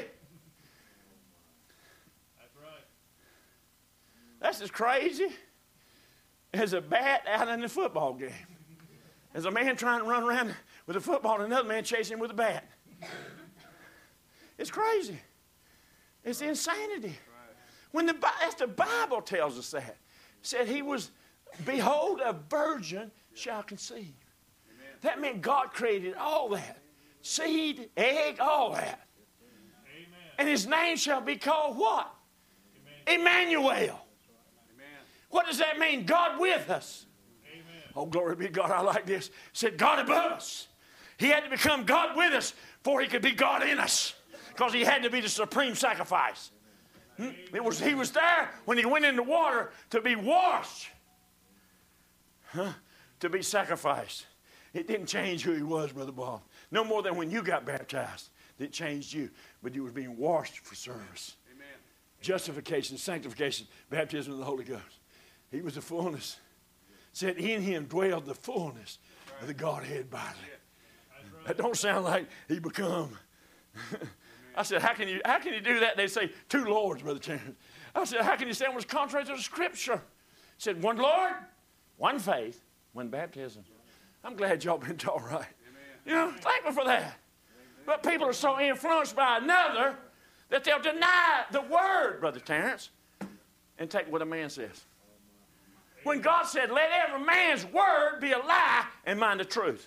That's right. That's as crazy as a bat out in the football game. As a man trying to run around with a football and another man chasing him with a bat. It's crazy. It's insanity. When the, that's the Bible tells us that. It said he was, behold, a virgin shall conceive. Amen. That meant God created all that. Seed, egg, all that. Amen. And his name shall be called what? Amen. Emmanuel. Amen. What does that mean? God with us. Amen. Oh, glory be to God. I like this. It said God above us. He had to become God with us before he could be God in us. Because he had to be the supreme sacrifice. It was, he was there when he went in the water to be washed. Huh? To be sacrificed. It didn't change who he was, Brother Bob. No more than when you got baptized. It changed you. But you were being washed for service. Amen. Justification, sanctification, baptism of the Holy Ghost. He was the fullness. It said in him dwelled the fullness right. of the Godhead bodily. Yeah. Right. That don't sound like he become. I said, how can you how can you do that? They say, two Lords, Brother Terrence. I said, how can you say it was contrary to the Scripture? He said, one Lord, one faith, one baptism. I'm glad y'all been taught right. Amen. You know, thankful for that. Amen. But people are so influenced by another that they'll deny the Word, Brother Terrence, and take what a man says. When God said, let every man's word be a lie and mine the truth.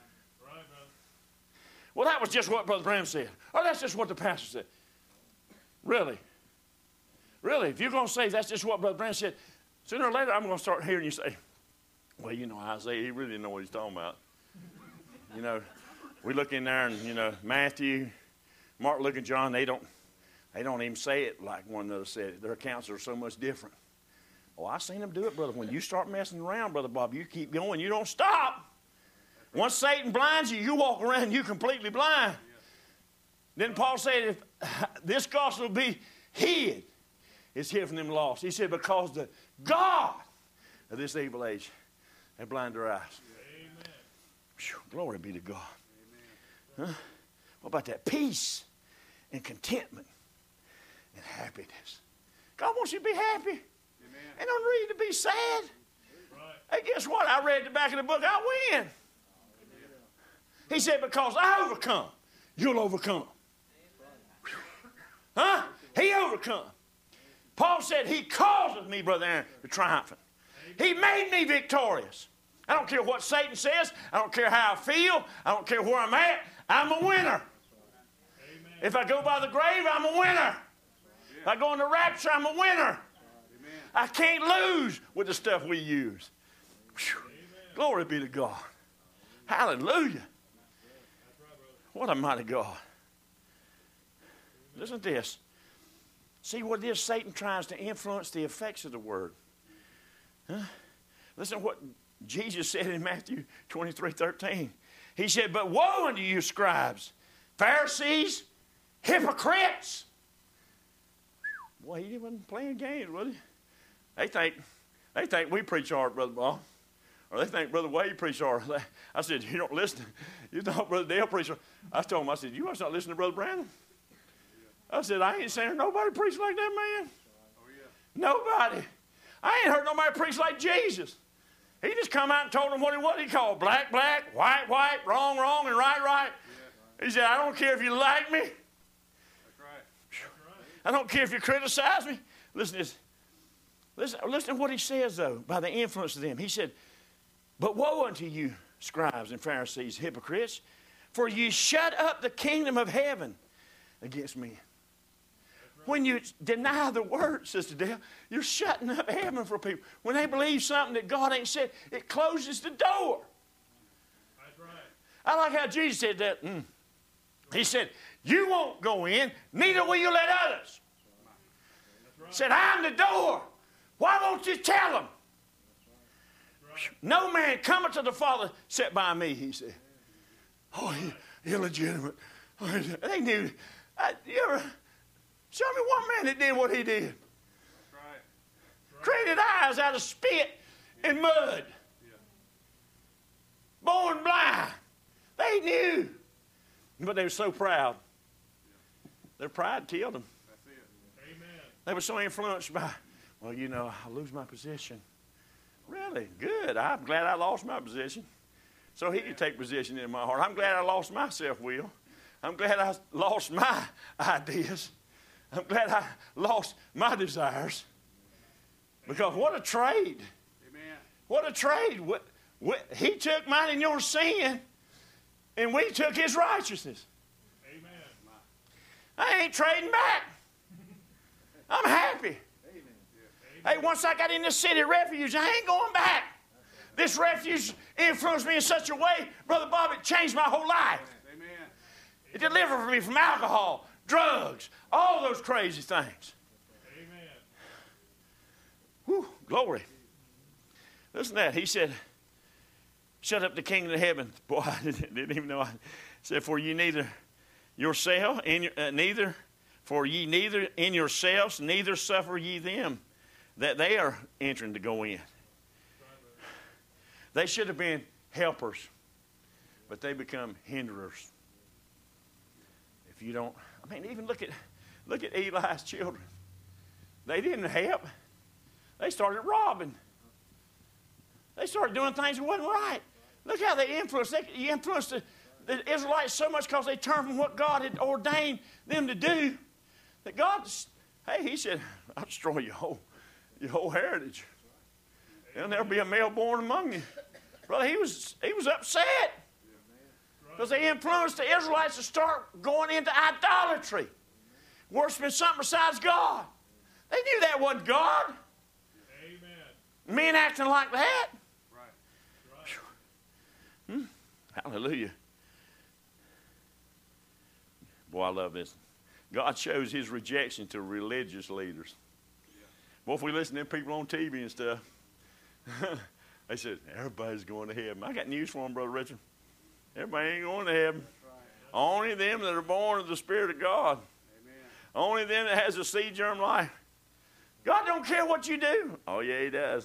Well, that was just what Brother Branham said. Or that's just what the pastor said. Really? Really? If you're going to say that's just what Brother Branham said, sooner or later I'm going to start hearing you say, well, you know, Isaiah, he really didn't know what he's talking about. You know, we look in there and, you know, Matthew, Mark, Luke, and John, they don't, they don't even say it like one another said it. Their accounts are so much different. Oh, I've seen them do it, brother. When you start messing around, Brother Bob, you keep going. You don't stop. Once Satan blinds you, you walk around, you completely blind. Then Paul said, if this gospel will be hid, it's hid from them lost. He said, because the God of this evil age has blinded their eyes. Amen. Whew, glory be to God. Huh? What about that? Peace and contentment and happiness. God wants you to be happy. Amen. And don't need to be sad. Right. Hey, guess what? I read the back of the book. I win. He said, because I overcome, you'll overcome. Huh? He overcome. Paul said, he causes me, Brother Aaron, to triumph. He made me victorious. I don't care what Satan says. I don't care how I feel. I don't care where I'm at. I'm a winner. Amen. If I go by the grave, I'm a winner. If I go in the rapture, I'm a winner. Amen. I can't lose with the stuff we use. Glory be to God. Hallelujah. What a mighty God. Listen to this. See what it is? Satan tries to influence the effects of the word. Huh? Listen to what Jesus said in Matthew twenty-three thirteen. He said, but woe unto you, scribes, Pharisees, hypocrites. Boy, he wasn't playing games, was he? They think, they think we preach hard, Brother Bob. Or they think Brother Wade preached hard. I said, you don't listen. You thought Brother Dale preached hard. I told him, I said, you must not listen to Brother Brandon. I said, I ain't saying nobody preach like that man. Oh, yeah. Nobody. I ain't heard nobody preach like Jesus. He just come out and told them what he what he called black, black, white, white, wrong, wrong, and right, right. Yeah. He said, I don't care if you like me. That's right. That's right. I don't care if you criticize me. Listen to this. Listen, listen to what he says, though, by the influence of them. He said, but woe unto you, scribes and Pharisees, hypocrites, for you shut up the kingdom of heaven against men. When you deny the word, Sister Dale, you're shutting up heaven for people. When they believe something that God ain't said, it closes the door. That's right. I like how Jesus said that. Mm. He said, you won't go in, neither will you let others. That's right. Said, I'm the door. Why won't you tell them? Right. No man cometh to the Father except by me, he said. Oh, illegitimate. They knew. I, you ever... Show me one man that did what he did. That's right. That's right. Created eyes out of spit and mud. Yeah. but they were so proud. Their pride killed them. That's it. Amen. They were so influenced by, well, you know, I'll lose my position. Really? Good. I'm glad I lost my position. So he could take position in my heart. I'm glad I lost my self-will. I'm glad I lost my ideas. I'm glad I lost my desires. Because what a trade. Amen. What a trade. What, what, he took mine and your sin, and we took his righteousness. Amen. I ain't trading back. I'm happy. Amen. Hey, once I got in this city refuge, I ain't going back. This refuge influenced me in such a way, Brother Bob, it changed my whole life. Amen. It delivered me from alcohol, drugs, all those crazy things. Amen. Whew, glory. Listen to that. He said, shut up the kingdom of heaven. Boy, I didn't, didn't even know. I said, for you neither yourself, in your, uh, neither, for ye neither in yourselves, neither suffer ye them, that they are entering to go in. They should have been helpers, but they become hinderers. If you don't, I mean, even look at look at Eli's children. They didn't help. They started robbing. They started doing things that wasn't right. Look how they influenced. They influenced the, the Israelites so much because they turned from what God had ordained them to do. That God, hey, he said, I'll destroy your whole, your whole heritage. There'll never be a male born among you. Brother, he was, he was upset. Because they influenced the Israelites to start going into idolatry. Worshiping something besides God. They knew that wasn't God. Amen. Men acting like that. Right. Right. Hmm? Hallelujah. Boy, I love this. God shows his rejection to religious leaders. Boy, if we listen to people on T V and stuff, they said, everybody's going to heaven. I got news for them, Brother Richard. Everybody ain't going to heaven. Right. Only them that are born of the Spirit of God. Amen. Only them that has a seed germ life. God don't care what you do. Oh, yeah, he does.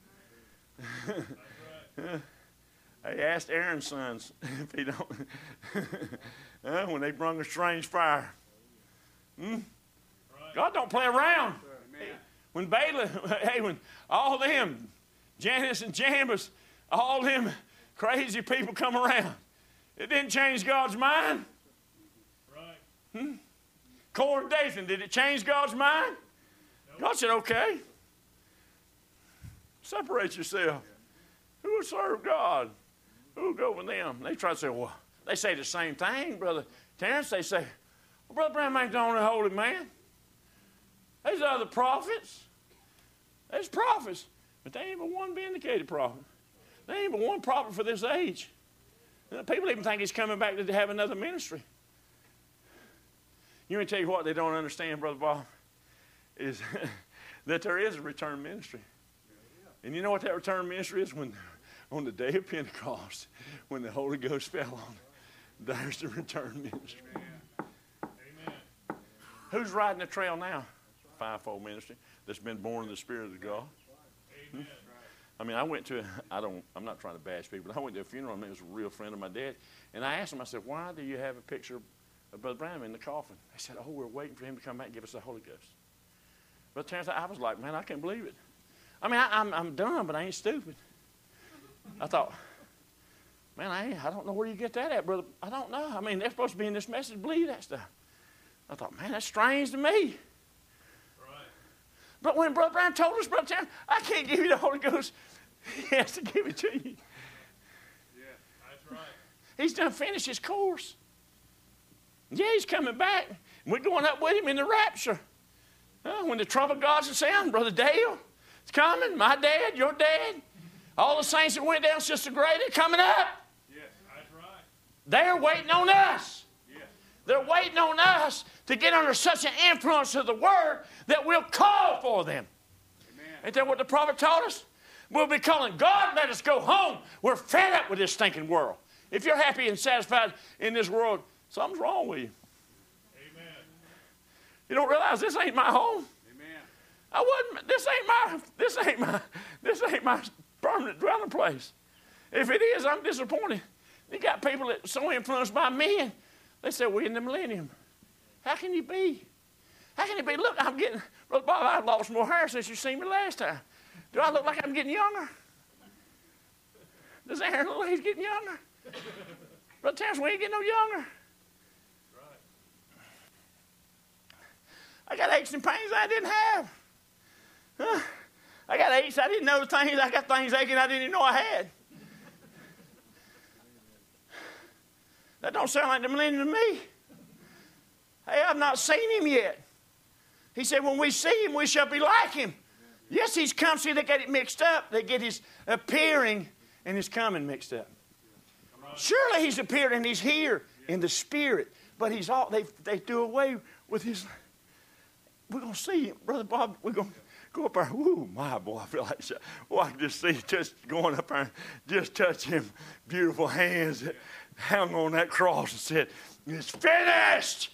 Right. They asked Aaron's sons if he don't. uh, when they brung a strange fire. Hmm? Right. God don't play around. Amen. When Balaam, hey, when all them, Janus and Jambus, all them crazy people come around, it didn't change God's mind. Right. Hmm? Korah and Dathan, did it change God's mind? Nope. God said, okay. Separate yourself. Who will serve God? Who will go with them? They try to say, well, they say the same thing, Brother Terrence. They say, well, Brother Branham ain't the only holy man. There's other prophets. There's prophets. But they ain't but one vindicated prophet. They ain't but one prophet for this age. People even think he's coming back to have another ministry. You want me to tell you what they don't understand, Brother Bob, is that there is a return ministry. And you know what that return ministry is? When on the day of Pentecost, when the Holy Ghost fell on it, there's the return ministry. Amen. Amen. Who's riding the trail now? Fivefold ministry that's been born in the Spirit of God. Amen. Hmm? I mean, I went to, a, I don't, I'm not trying to bash people, but I went to a funeral, and it was a real friend of my dad, and I asked him, I said, why do you have a picture of Brother Branham in the coffin? They said, oh, we're waiting for him to come back and give us the Holy Ghost. Brother Terrence, I was like, man, I can't believe it. I mean, I, I'm, I'm dumb, but I ain't stupid. I thought, man, I, ain't, I don't know where you get that at, brother. I don't know. I mean, they're supposed to be in this message, believe that stuff. I thought, man, that's strange to me. But when Brother Branham told us, Brother Terrence, I can't give you the Holy Ghost, he has to give it to you. Yeah, that's right. He's done finished his course. Yeah, he's coming back. We're going up with him in the rapture. Uh, when the trumpet gods are sounding, Brother Dale, it's coming. My dad, your dad, all the saints that went down, Sister Grady, coming up. Yes, that's right. They're waiting on us. Yes. They're waiting on us to get under such an influence of the Word that we'll call for them. Amen. Ain't that what the prophet taught us? We'll be calling, God, let us go home. We're fed up with this stinking world. If you're happy and satisfied in this world, something's wrong with you. Amen. You don't realize this ain't my home. Amen. I wasn't. This ain't my. This ain't my. This ain't my permanent dwelling place. If it is, I'm disappointed. You got people that are so influenced by men. They said, we're in the millennium. How can you be? How can you be? Look, I'm getting, Brother Bob, I've lost more hair since you seen me last time. Do I look like I'm getting younger? Does Aaron look like he's getting younger? Brother Terrence, we ain't getting no younger. I got aches and pains I didn't have. Huh? I got aches. I didn't know things. I got things aching I didn't even know I had. That don't sound like the millennium to me. Hey, I've not seen him yet. He said, when we see him, we shall be like him. Yes, he's come. See, they get it mixed up. They get his appearing and his coming mixed up. Surely he's appeared and he's here in the spirit. But he's all, they, they do away with his... We're going to see him. Brother Bob, we're going to go up there. Ooh, my boy, I feel like... Oh, I can just see just going up there and just touch him. Beautiful hands that hung on that cross and said, it's finished.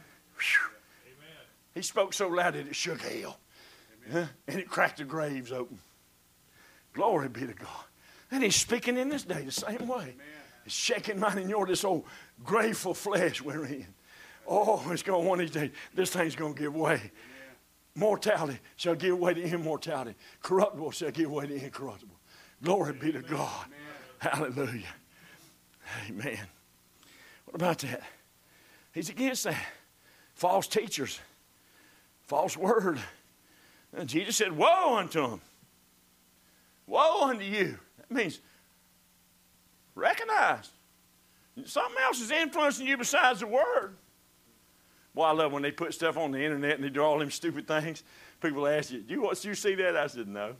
Amen. He spoke so loud that it shook hell. Huh? And it cracked the graves open. Glory be to God. And he's speaking in this day the same way. Amen. He's shaking mine and yours, this old grateful flesh we're in. Oh, it's going one of these days. This thing's going to give way. Amen. Mortality shall give way to immortality. Corruptible shall give way to incorruptible. Glory be to God. Amen. Hallelujah. Amen. What about that? He's against that. False teachers. False word. And Jesus said, woe unto them. Woe unto you. That means recognize. Something else is influencing you besides the word. Boy, I love when they put stuff on the internet and they do all them stupid things. People ask you, you, what, you see that? I said, no.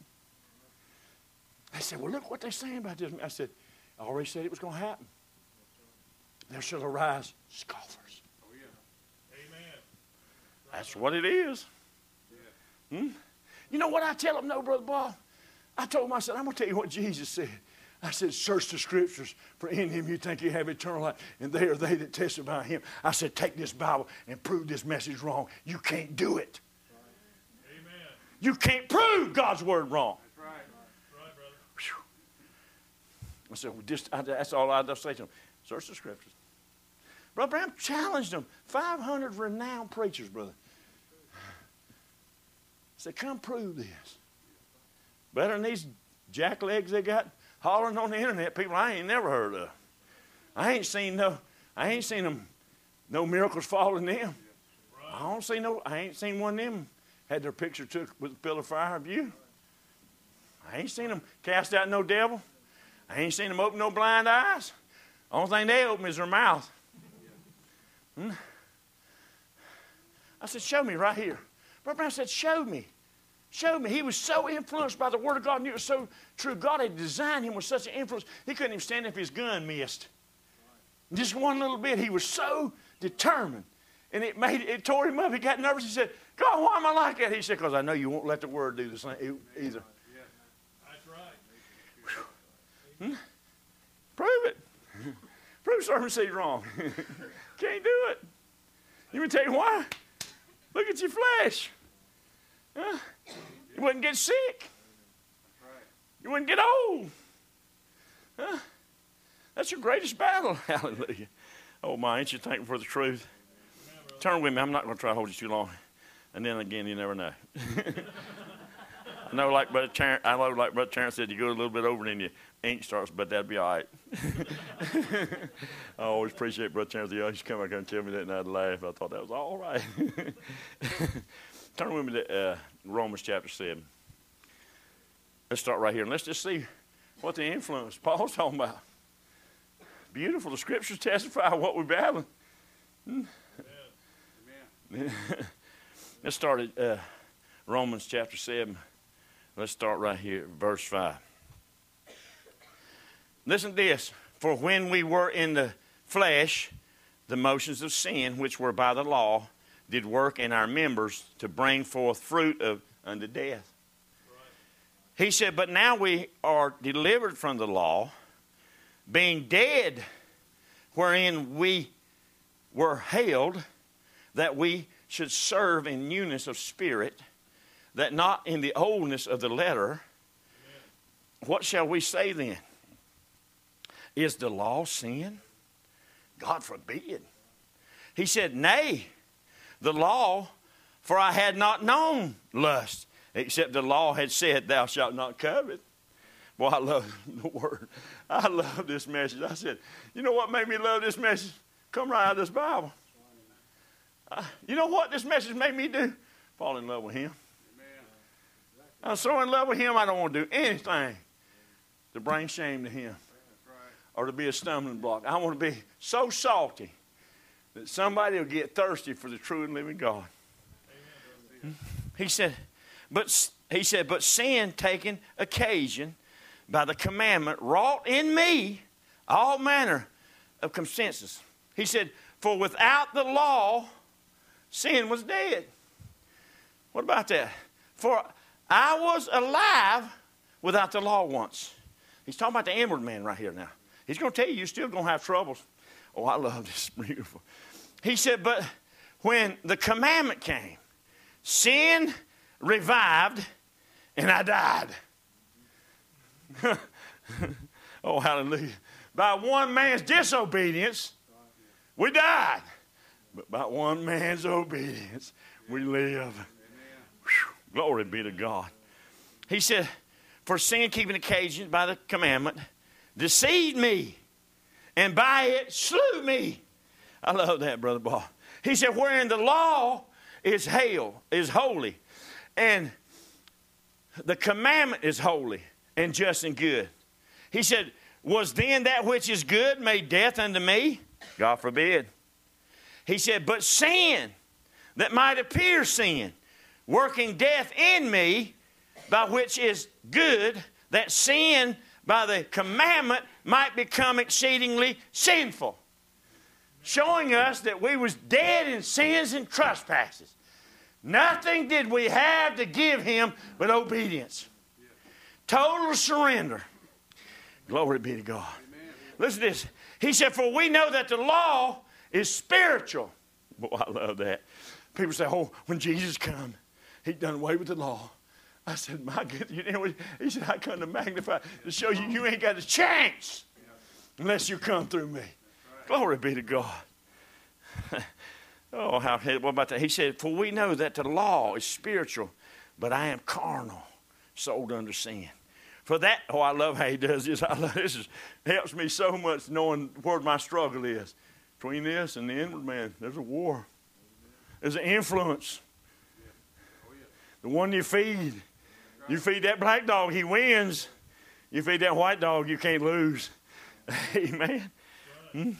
They said, well, look what they're saying about this. I said, I already said it was going to happen. There shall arise scoffers. Oh, yeah. Amen. That's what it is. Yeah. Hmm? You know what I tell them, no, Brother Bob? I told them, I said, I'm going to tell you what Jesus said. I said, search the scriptures, for in him you think you have eternal life, and they are they that testify him. I said, take this Bible and prove this message wrong. You can't do it. Right. Amen. You can't prove God's word wrong. That's right. That's right, brother. Whew. I said, well, just, I, that's all I just say to them. Search the scriptures. Brother Branham challenged them. five hundred renowned preachers, brother. Said, come prove this. Better than these jacklegs they got hollering on the internet, people I ain't never heard of. I ain't seen no, I ain't seen them, no miracles falling them. I don't see no, I ain't seen one of them had their picture took with a pillar of fire of you. I ain't seen them cast out no devil. I ain't seen them open no blind eyes. Only thing they open is their mouth. Hmm? I said, show me right here. Brother Brown said, show me. Show me. He was so influenced by the Word of God, and it was so true. God had designed him with such an influence, he couldn't even stand if his gun missed. Just one little bit. He was so determined. And it made it tore him up. He got nervous. He said, God, why am I like that? He said, because I know you won't let the Word do the same either. That's right. Hmm? Prove it. Prove sermon seed wrong. Can't do it. Let me tell you why. Look at your flesh. Huh? You wouldn't get sick. You wouldn't get old. Huh? That's your greatest battle. Hallelujah. Oh, my, ain't you thankful for the truth? Turn with me. I'm not going to try to hold you too long. And then again, you never know. I know, like Brother Terrence, I know, like Brother Terrence said, you go a little bit over and then your ink starts, but that'll be all right. I always appreciate Brother Terrence. He always come back and tell me that, and I'd laugh. I thought that was all right. Turn with me to uh, Romans chapter seven. Let's start right here, and let's just see what the influence Paul's talking about. Beautiful. The scriptures testify what we're battling. Hmm? Amen. Let's start at uh, Romans chapter seven. Let's start right here, verse five. Listen to this. For when we were in the flesh, the motions of sin, which were by the law, did work in our members to bring forth fruit of unto death. Right. He said, but now we are delivered from the law, being dead wherein we were held, that we should serve in newness of spirit, that not in the oldness of the letter. Amen. What shall we say then? Is the law sin? God forbid. He said, nay, the law, for I had not known lust, except the law had said, thou shalt not covet. Boy, I love the word. I love this message. I said, you know what made me love this message? Come right out of this Bible. Uh, you know what this message made me do? Fall in love with him. I'm so in love with him, I don't want to do anything to bring shame to him or to be a stumbling block. I want to be so salty that somebody will get thirsty for the true and living God. He said, but he said, but sin taking occasion by the commandment wrought in me all manner of consensus. He said, for without the law, sin was dead. What about that? For I was alive without the law once. He's talking about the inward man right here now. He's going to tell you you're still going to have troubles. Oh, I love this. Beautiful. He said, but when the commandment came, sin revived and I died. Oh, hallelujah. By one man's disobedience, we died. But by one man's obedience, we live. Whew, glory be to God. He said, for sin keeping occasion by the commandment, deceived me, and by it slew me. I love that, Brother Bob. He said, wherein the law is hail, is holy, and the commandment is holy and just and good. He said, was then that which is good made death unto me? God forbid. He said, but sin, that might appear sin, working death in me, by which is good, that sin by the commandment might become exceedingly sinful. Showing us that we was dead in sins and trespasses. Nothing did we have to give him but obedience. Total surrender. Glory be to God. Amen. Listen to this. He said, for we know that the law is spiritual. Boy, I love that. People say, oh, when Jesus come, he done away with the law. I said, my goodness. You know what? He said, I come to magnify, to show you you ain't got a chance unless you come through me. Glory be to God. Oh, how, what about that? He said, for we know that the law is spiritual, but I am carnal, sold under sin. For that, oh, I love how he does this. I love this. Is, helps me so much knowing where my struggle is. Between this and the inward man, there's a war. There's an influence. The one you feed. You feed that black dog, he wins. You feed that white dog, you can't lose. Amen. Hmm?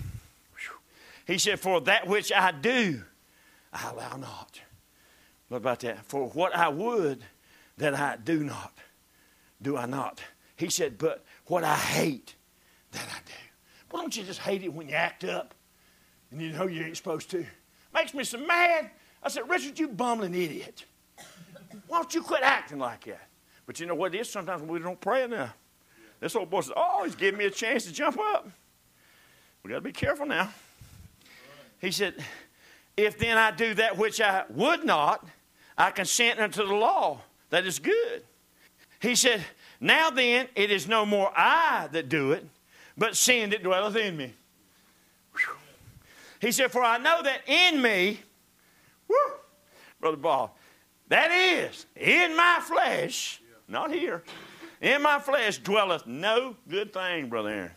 He said, for that which I do, I allow not. What about that? For what I would, that I do not, do I not. He said, but what I hate, that I do. Why don't you just hate it when you act up and you know you ain't supposed to? Makes me so mad. I said, Richard, you bumbling idiot. Why don't you quit acting like that? But you know what it is? Sometimes we don't pray enough. This old boy says, oh, he's giving me a chance to jump up. We got to be careful now. He said, if then I do that which I would not, I consent unto the law that is good. He said, now then, it is no more I that do it, but sin that dwelleth in me. Whew. He said, for I know that in me, whew, Brother Bob, that is, in my flesh, not here, in my flesh dwelleth no good thing, Brother Aaron.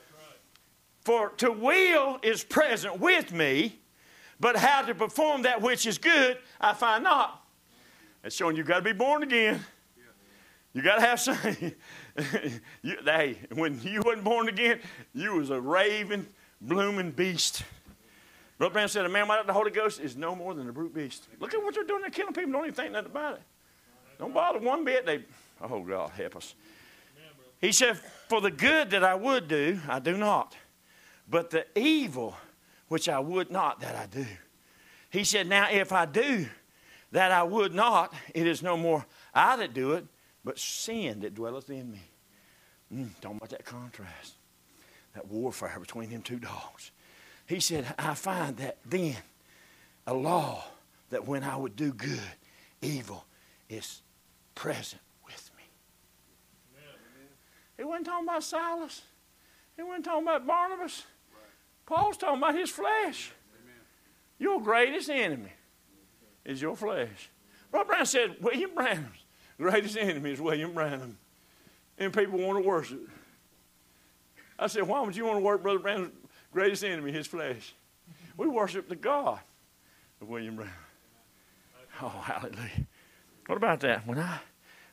For to will is present with me, but how to perform that which is good, I find not. That's showing you got to be born again. You got to have something. you, hey, when you wasn't born again, you was a raving, blooming beast. Brother Branham said, a man without the Holy Ghost is no more than a brute beast. Look at what they're doing. They're killing people. Don't even think nothing about it. Don't bother one bit. They, oh, God, help us. He said, for the good that I would do, I do not. But the evil which I would not, that I do. He said, now if I do that I would not, it is no more I that do it, but sin that dwelleth in me. Mm, talking about that contrast, that warfare between them two dogs. He said, I find that then a law that when I would do good, evil is present with me. Amen. He wasn't talking about Silas. He wasn't talking about Barnabas. Right. Paul's talking about his flesh. Amen. Your greatest enemy is your flesh. Brother Branham said, William Branham's greatest enemy is William Branham. And people want to worship. I said, why would you want to worship Brother Branham's greatest enemy, his flesh? We worship the God of William Branham. Oh, hallelujah. What about that? When I,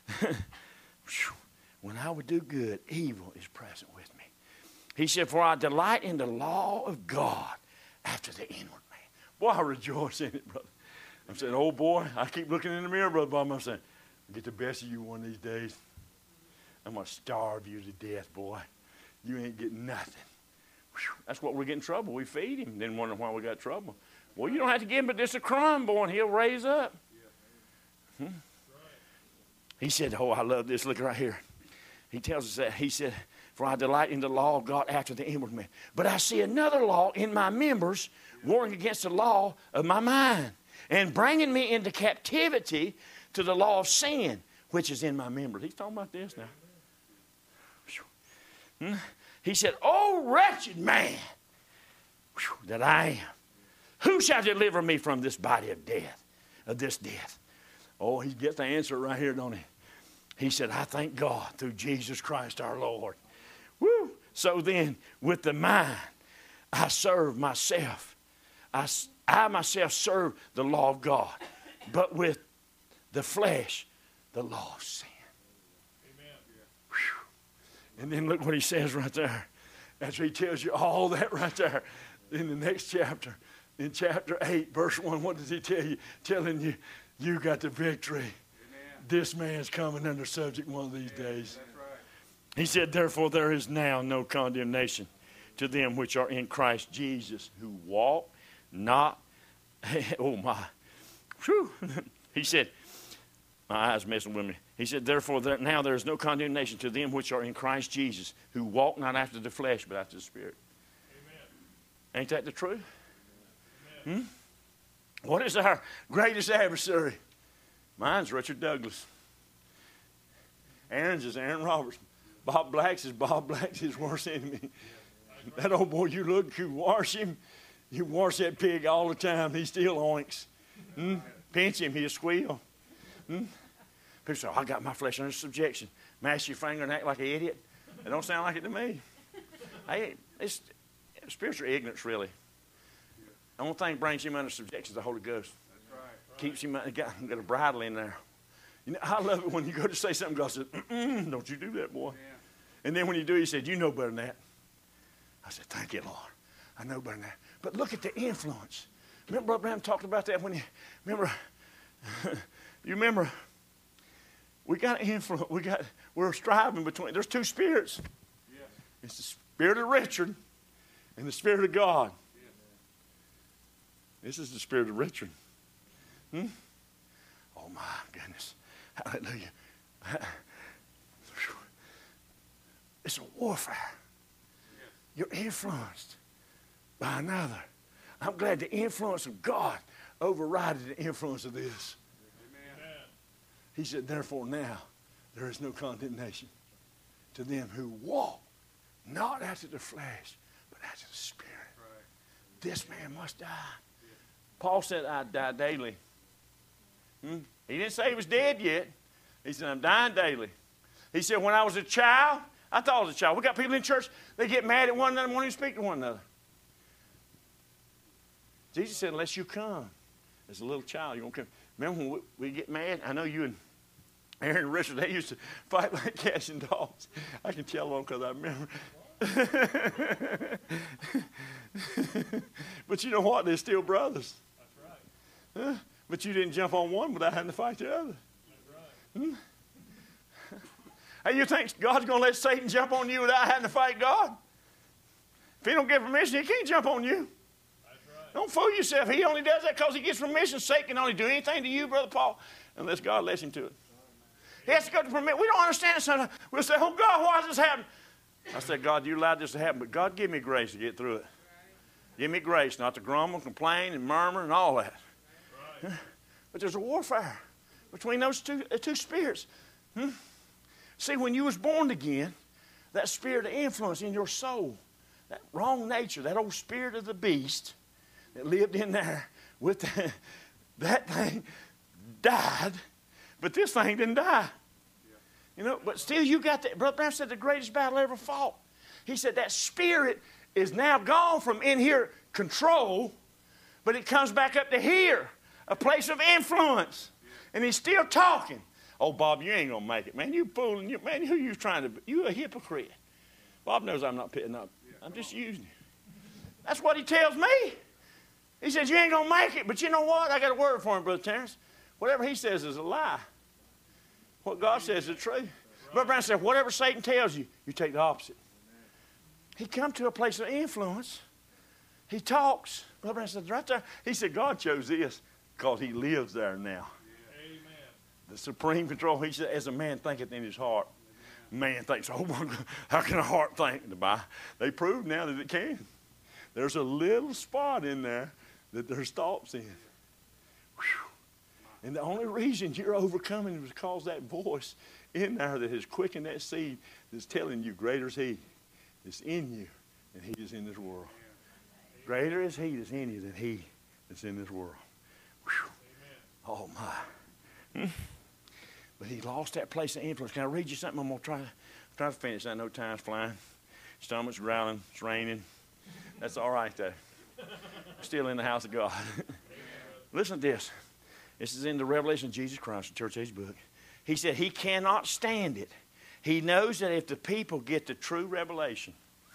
when I would do good, evil is present with me. He said, for I delight in the law of God after the inward man. Boy, I rejoice in it, brother. I'm saying, oh boy, I keep looking in the mirror, Brother Bob. I'm saying, I'll get the best of you one of these days. I'm going to starve you to death, boy. You ain't getting nothing. Whew. That's what we get in trouble. We feed him, then wonder why we got trouble. Well, you don't have to give him but just a crumb, boy, and he'll raise up. Hmm? He said, oh, I love this. Look right here. He tells us that. He said, for I delight in the law of God after the inward man. But I see another law in my members warring against the law of my mind and bringing me into captivity to the law of sin, which is in my members. He's talking about this now. Hmm? He said, oh, wretched man whew, that I am. Who shall deliver me from this body of death, of this death? Oh, he gets the answer right here, don't he? He said, I thank God through Jesus Christ our Lord. Woo! So then, with the mind, I serve myself. I, I myself serve the law of God. But with the flesh, the law of sin. Amen. Whew. And then look what he says right there. After he tells you all that right there in the next chapter. In chapter eight, verse one, what does he tell you? Telling you, you got the victory. Amen. This man's coming under subject one of these yeah, days. That's right. He said, therefore there is now no condemnation to them which are in Christ Jesus, who walk not, oh my, whew. He said, my eyes messing with me. He said, therefore there, now there is no condemnation to them which are in Christ Jesus, who walk not after the flesh, but after the Spirit. Amen. Ain't that the truth? Hmm? What is our greatest adversary? Mine's Richard Douglas. Aaron's is Aaron Roberts. Bob Black's is Bob Black's his worst enemy. That old boy, you look, you wash him, you wash that pig all the time, he still oinks. Hmm? Pinch him, he'll squeal. Hmm? People say, oh, I got my flesh under subjection. Mash your finger and act like an idiot. It don't sound like it to me. Hey, it's spiritual ignorance, really. The only thing brings him under subjection is the Holy Ghost. That's right. Right. Keeps him, got, got a bridle in there. You know, I love it when you go to say something, God says, mm-mm, don't you do that, boy. Yeah. And then when you do, he said, you know better than that. I said, thank you, Lord. I know better than that. But look at the influence. Remember Brother Branham talked about that when he, remember, you remember, we got influence, we got, we're striving between, there's two spirits. Yes. It's the spirit of Richard and the spirit of God. This is the spirit of Richard. Hmm? Oh, my goodness. Hallelujah. It's a warfare. You're influenced by another. I'm glad the influence of God overrided the influence of this. Amen. He said, therefore now there is no condemnation to them who walk not after the flesh, but after the Spirit. Right. This man must die. Paul said, I die daily. Hmm? He didn't say he was dead yet. He said, I'm dying daily. He said, when I was a child, I thought I was a child. We got people in church, they get mad at one another and won't even speak to one another. Jesus said, unless you come as a little child, you won't come. Remember when we, we get mad? I know you and Aaron and Richard, they used to fight like cats and dogs. I can tell them because I remember. But you know what? They're still brothers. That's right. Huh? But you didn't jump on one without having to fight the other. That's right. Hmm? Hey, you think God's going to let Satan jump on you without having to fight God? If he don't give permission, he can't jump on you. That's right. Don't fool yourself. He only does that because he gets permission. Satan can only do anything to you, Brother Paul, unless God lets him to it. He has to go to permit. We don't understand it sometimes. We'll say, oh, God, why does this happen? I said, God, you allowed this to happen, but God, give me grace to get through it. Right. Give me grace not to grumble, complain, and murmur, and all that. Right. But there's a warfare between those two, uh, two spirits. Hmm? See, when you was born again, that spirit of influence in your soul, that wrong nature, that old spirit of the beast that lived in there, with the, that thing died, but this thing didn't die. You know, but still you got that. Brother Branham said the greatest battle ever fought. He said that spirit is now gone from in here control, but it comes back up to here, a place of influence. And he's still talking. Oh, Bob, you ain't going to make it. Man, you fooling. You, man, who you trying to be? You a hypocrite. Bob knows I'm not pitting up. I'm just using you. That's what he tells me. He says, you ain't going to make it. But you know what? I got a word for him, Brother Terrence. Whatever he says is a lie. What God says is the truth. Brother Branham said, whatever Satan tells you, you take the opposite. He come to a place of influence. He talks. Brother Branham said, right there. He said, God chose this because he lives there now. Amen. The supreme control. He said, as a man thinketh in his heart. Man thinks, oh my God, how can a heart think? They proved now that it can. There's a little spot in there that there's thoughts in. Whew. And the only reason you're overcoming is because that voice in there that has quickened that seed that's telling you greater is he that's in you than he is in this world. Greater is he that's in you than he that's in this world. Whew. Oh my. Hmm. But he lost that place of influence. Can I read you something? I'm going to try, try to finish. I know time's flying. Stomach's growling. It's raining. That's all right, though. Still in the house of God. Listen to this. This is in the Revelation of Jesus Christ, the Church Age book. He said he cannot stand it. He knows that if the people get the true revelation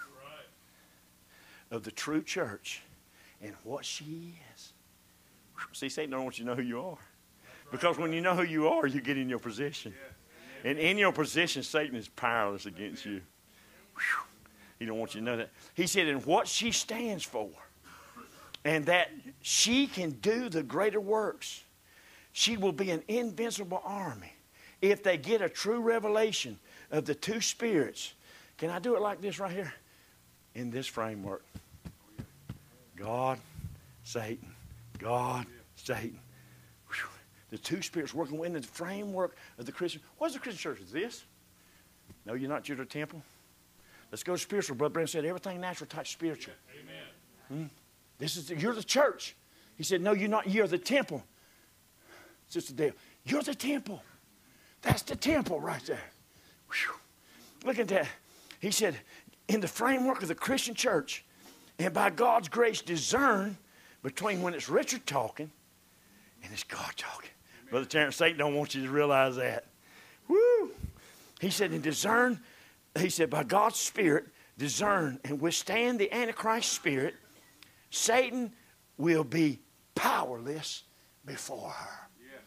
of the true church and what she is. See, Satan don't want you to know who you are. Because when you know who you are, you get in your position. And in your position, Satan is powerless against you. Whew. He don't want you to know that. He said, and what she stands for, and that she can do the greater works. She will be an invincible army if they get a true revelation of the two spirits. Can I do it like this right here? In this framework. God, Satan. God, Satan. Whew. The two spirits working within the framework of the Christian. What is the Christian church? Is this? No, you're not. You're the temple. Let's go spiritual. Brother Branham said everything natural touch spiritual. Amen. Hmm? This is the, you're the church. He said, no, you're not. You're the temple. Sister Dale, you're the temple. That's the temple right there. Whew. Look at that. He said, in the framework of the Christian church, and by God's grace, discern between when it's Richard talking and it's God talking. Amen. Brother Terrence, Satan don't want you to realize that. Woo! He said, and discern, he said, by God's Spirit, discern and withstand the Antichrist spirit, Satan will be powerless before her.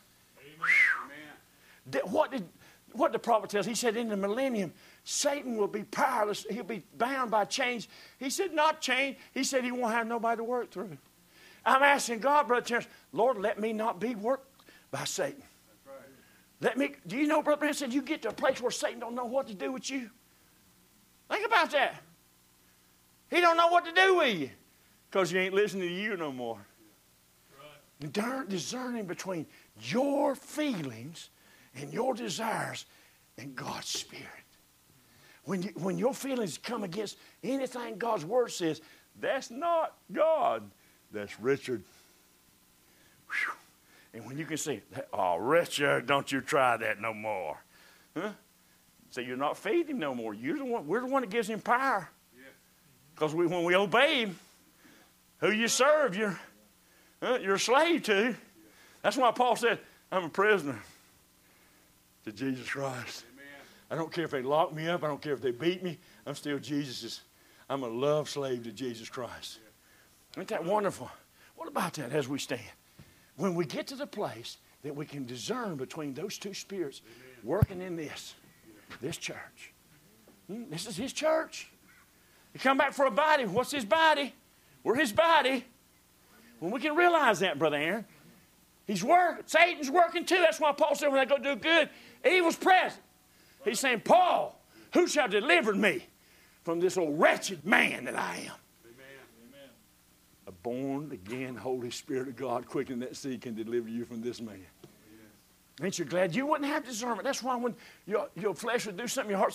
Yeah. Amen. What did what the prophet tells? He said, in the millennium, Satan will be powerless. He'll be bound by chains. He said, not chains. He said he won't have nobody to work through. I'm asking God, Brother Terrence, Lord, let me not be worked by Satan. That's right. Let me, do you know, Brother Branham said, you get to a place where Satan don't know what to do with you. Think about that. He don't know what to do with you because he ain't listening to you no more. Right. Discerning between your feelings and your desires and God's Spirit. When, you, when your feelings come against anything God's Word says, that's not God. That's Richard. Whew. And when you can say, oh, Richard, don't you try that no more. Huh? So you're not feeding him no more. You're the one, we're the one that gives him power. Because we, when we obey him, who you serve, you're, huh, you're a slave to. That's why Paul said, I'm a prisoner to Jesus Christ. Amen. I don't care if they lock me up. I don't care if they beat me. I'm still Jesus's. I'm a love slave to Jesus Christ. Ain't that wonderful? What about that as we stand? When we get to the place that we can discern between those two spirits, amen, working in this, this church. Hmm? This is his church. You come back for a body. What's his body? We're his body. When we can realize that, Brother Aaron, he's working. Satan's working too. That's why Paul said when I go do good, evil's present. He's saying, Paul, who shall deliver me from this old wretched man that I am? A born-again Holy Spirit of God quickening that seed can deliver you from this man. Ain't you glad you wouldn't have discernment? That's why when your, your flesh would do something, your heart say,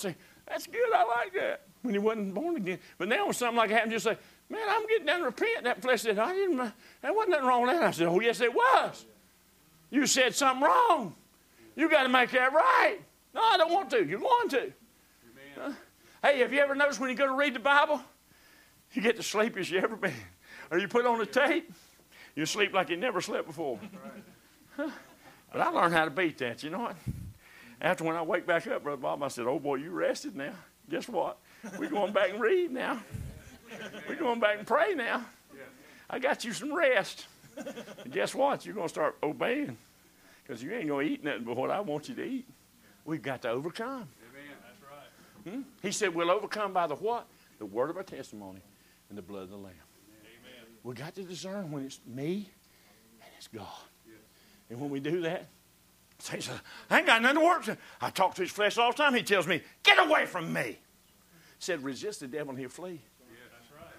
That's good. I like that. When he wasn't born again. But now when something like that happened, just say, man, I'm getting down to repent. That flesh said, I didn't, there wasn't nothing wrong with that. I said, oh, yes, it was. You said something wrong. You got to make that right. No, I don't want to. You're going to. Huh? Hey, have you ever noticed when you go to read the Bible, you get the sleepiest you ever been? Or you put on a tape, you sleep like you never slept before. Huh? But I learned how to beat that. You know what? After when I wake back up, Brother Bob, I said, oh, boy, you rested now. Guess what? We're going back and read now. We're going back and pray now. I got you some rest. And guess what? You're going to start obeying because you ain't going to eat nothing but what I want you to eat. We've got to overcome. Amen. That's right. Hmm? He said we'll overcome by the what? The word of our testimony and the blood of the Lamb. Amen. We got to discern when it's me and it's God. Yes. And when we do that, he says, I ain't got nothing to work with. I talk to his flesh all the time. He tells me, get away from me. He said, resist the devil and he'll flee. Yeah, that's right.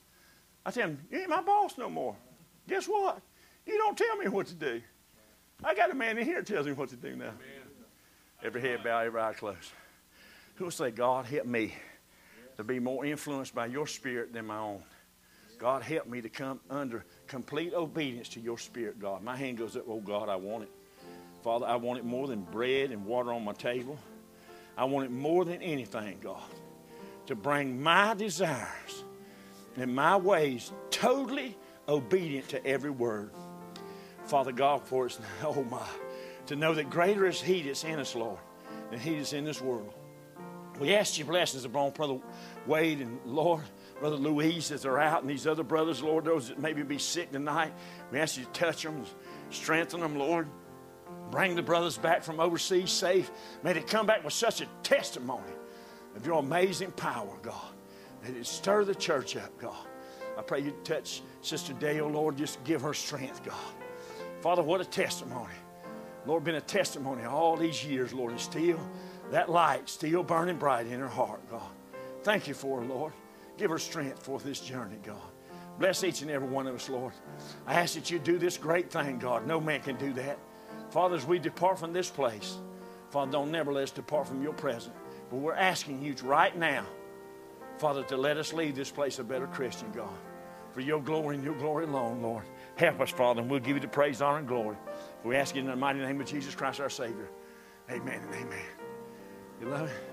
I tell him, you ain't my boss no more. Guess what? You don't tell me what to do. I got a man in here that tells me what to do now. Amen. Every head bow, every eye closed. Who will say, God, help me to be more influenced by your spirit than my own. God, help me to come under complete obedience to your spirit, God. My hand goes up, oh, God, I want it. Father, I want it more than bread and water on my table. I want it more than anything, God, to bring my desires and my ways totally obedient to every word. Father God, for us, oh my, to know that greater is he that's in us, Lord, than he that's in this world. We ask your blessings upon Brother Wade and, Lord, Brother Louise as they're out, and these other brothers, Lord, those that maybe be sick tonight. We ask you to touch them, strengthen them, Lord. Bring the brothers back from overseas safe. May they come back with such a testimony of your amazing power, God. May it stir the church up, God. I pray you touch Sister Dale, Lord. Just give her strength, God. Father, what a testimony. Lord, been a testimony all these years, Lord, and still that light still burning bright in her heart, God. Thank you for her, Lord. Give her strength for this journey, God. Bless each and every one of us, Lord. I ask that you do this great thing, God. No man can do that. Father, as we depart from this place, Father, don't never let us depart from your presence. But we're asking you right now, Father, to let us leave this place a better Christian, God. For your glory and your glory alone, Lord. Help us, Father, and we'll give you the praise, honor, and glory. We ask you in the mighty name of Jesus Christ, our Savior. Amen and amen. You love it?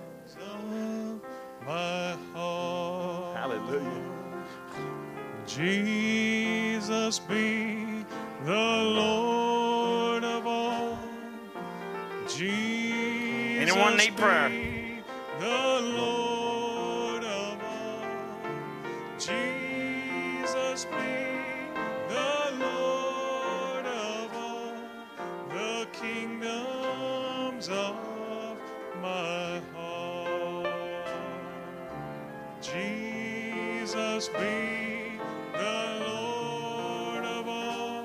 So my heart. Hallelujah. Jesus be the Lord of all. Jesus Anyone need prayer? be the Lord of all. Jesus be the Lord of all. The kingdoms of my heart. Jesus be the Lord of all.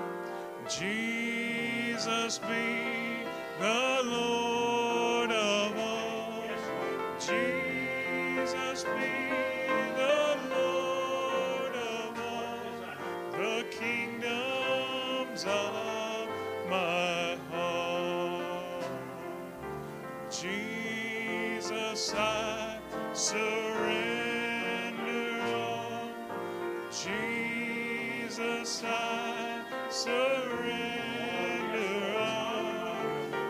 Jesus be the Lord of all. Jesus be the Lord of all. The kingdoms of my heart. Jesus, I surrender all. Jesus, I surrender all.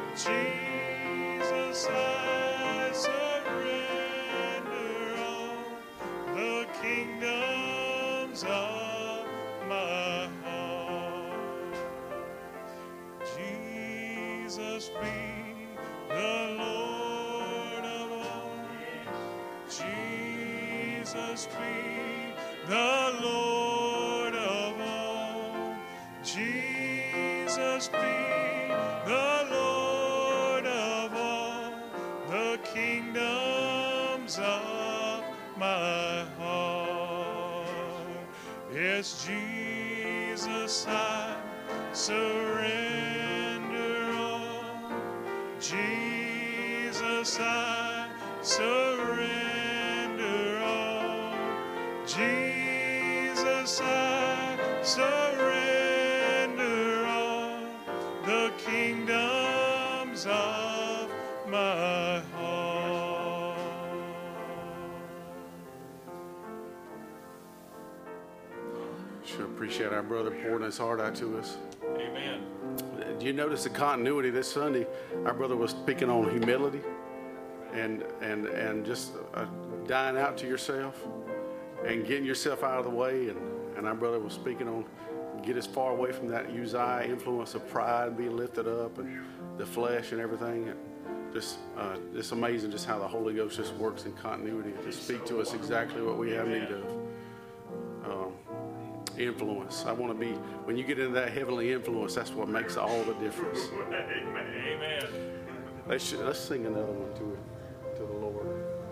Jesus, I surrender all. The kingdoms of my heart. Jesus be the Lord of all. Jesus be the Lord of all. Jesus be the Lord of all. The kingdoms of my heart. Yes, Jesus, I surrender all. Jesus, I surrender all. Jesus, I surrender all. The kingdoms of my heart. Sure appreciate our brother pouring his heart out to us. Amen. Do you notice the continuity this Sunday? Our brother was speaking on humility and and and just uh, dying out to yourself and getting yourself out of the way. And, and our brother was speaking on get as far away from that Uzziah influence of pride being lifted up and the flesh and everything. And just uh, it's amazing just how the Holy Ghost just works in continuity to speak to us exactly what we have need of. Um, influence. I want to be, when you get into that heavenly influence, that's what makes all the difference. Amen. Let's, let's sing another one to it, to the Lord.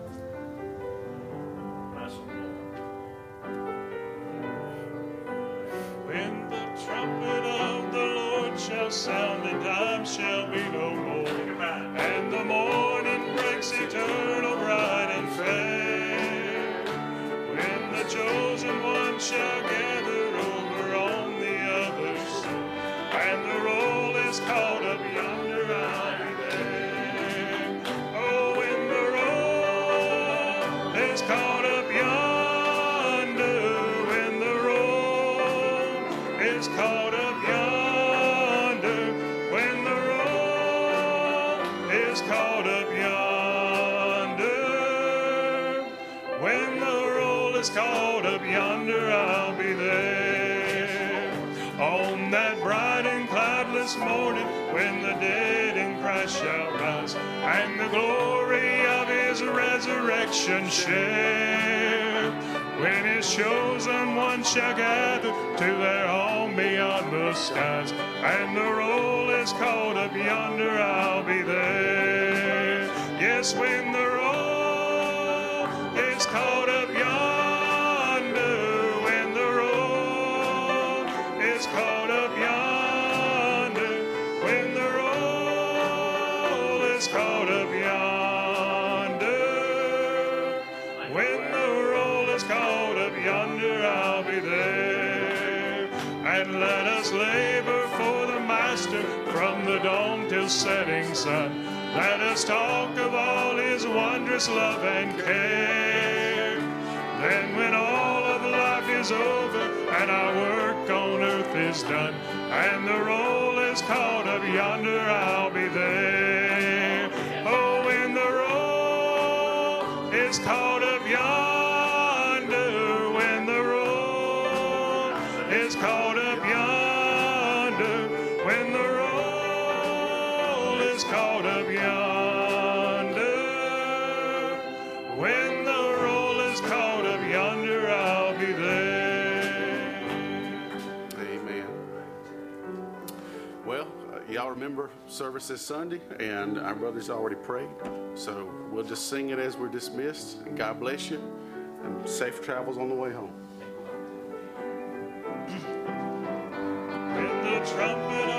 When the trumpet of the Lord shall sound, and time shall be no more, and the morning breaks eternal, bright and fair, when the chosen one shall gather over on the other side, and the roll is called up yonder, I'll be there. Oh, when the roll is called up yonder, when the roll is called up yonder, when the roll is called up yonder, when the roll is called up yonder, I'll be there. On that bright and cloudless morning, when the dead in Christ shall rise, and the glory of his resurrection share, when his chosen ones shall gather to their home beyond the skies, and the roll is called up yonder, I'll be there. Yes, when the roll is called up yonder, when the roll is called up yonder, when the roll is called up yonder, when the roll is called up yonder, I'll be there. And let us labor for the Master from the dawn till setting sun. Let us talk of all his wondrous love and care. Then when all of life is over and our work on earth is done, and the roll is called up yonder, I'll be there. Oh, when the roll is called up yonder, when the roll is called up yonder, when the roll is called up yonder, when the roll is called up yonder, I'll be there. Amen. Well, uh, y'all remember service this Sunday, and our brothers already prayed. So we'll just sing it as we're dismissed. And God bless you, and safe travels on the way home. When the trumpet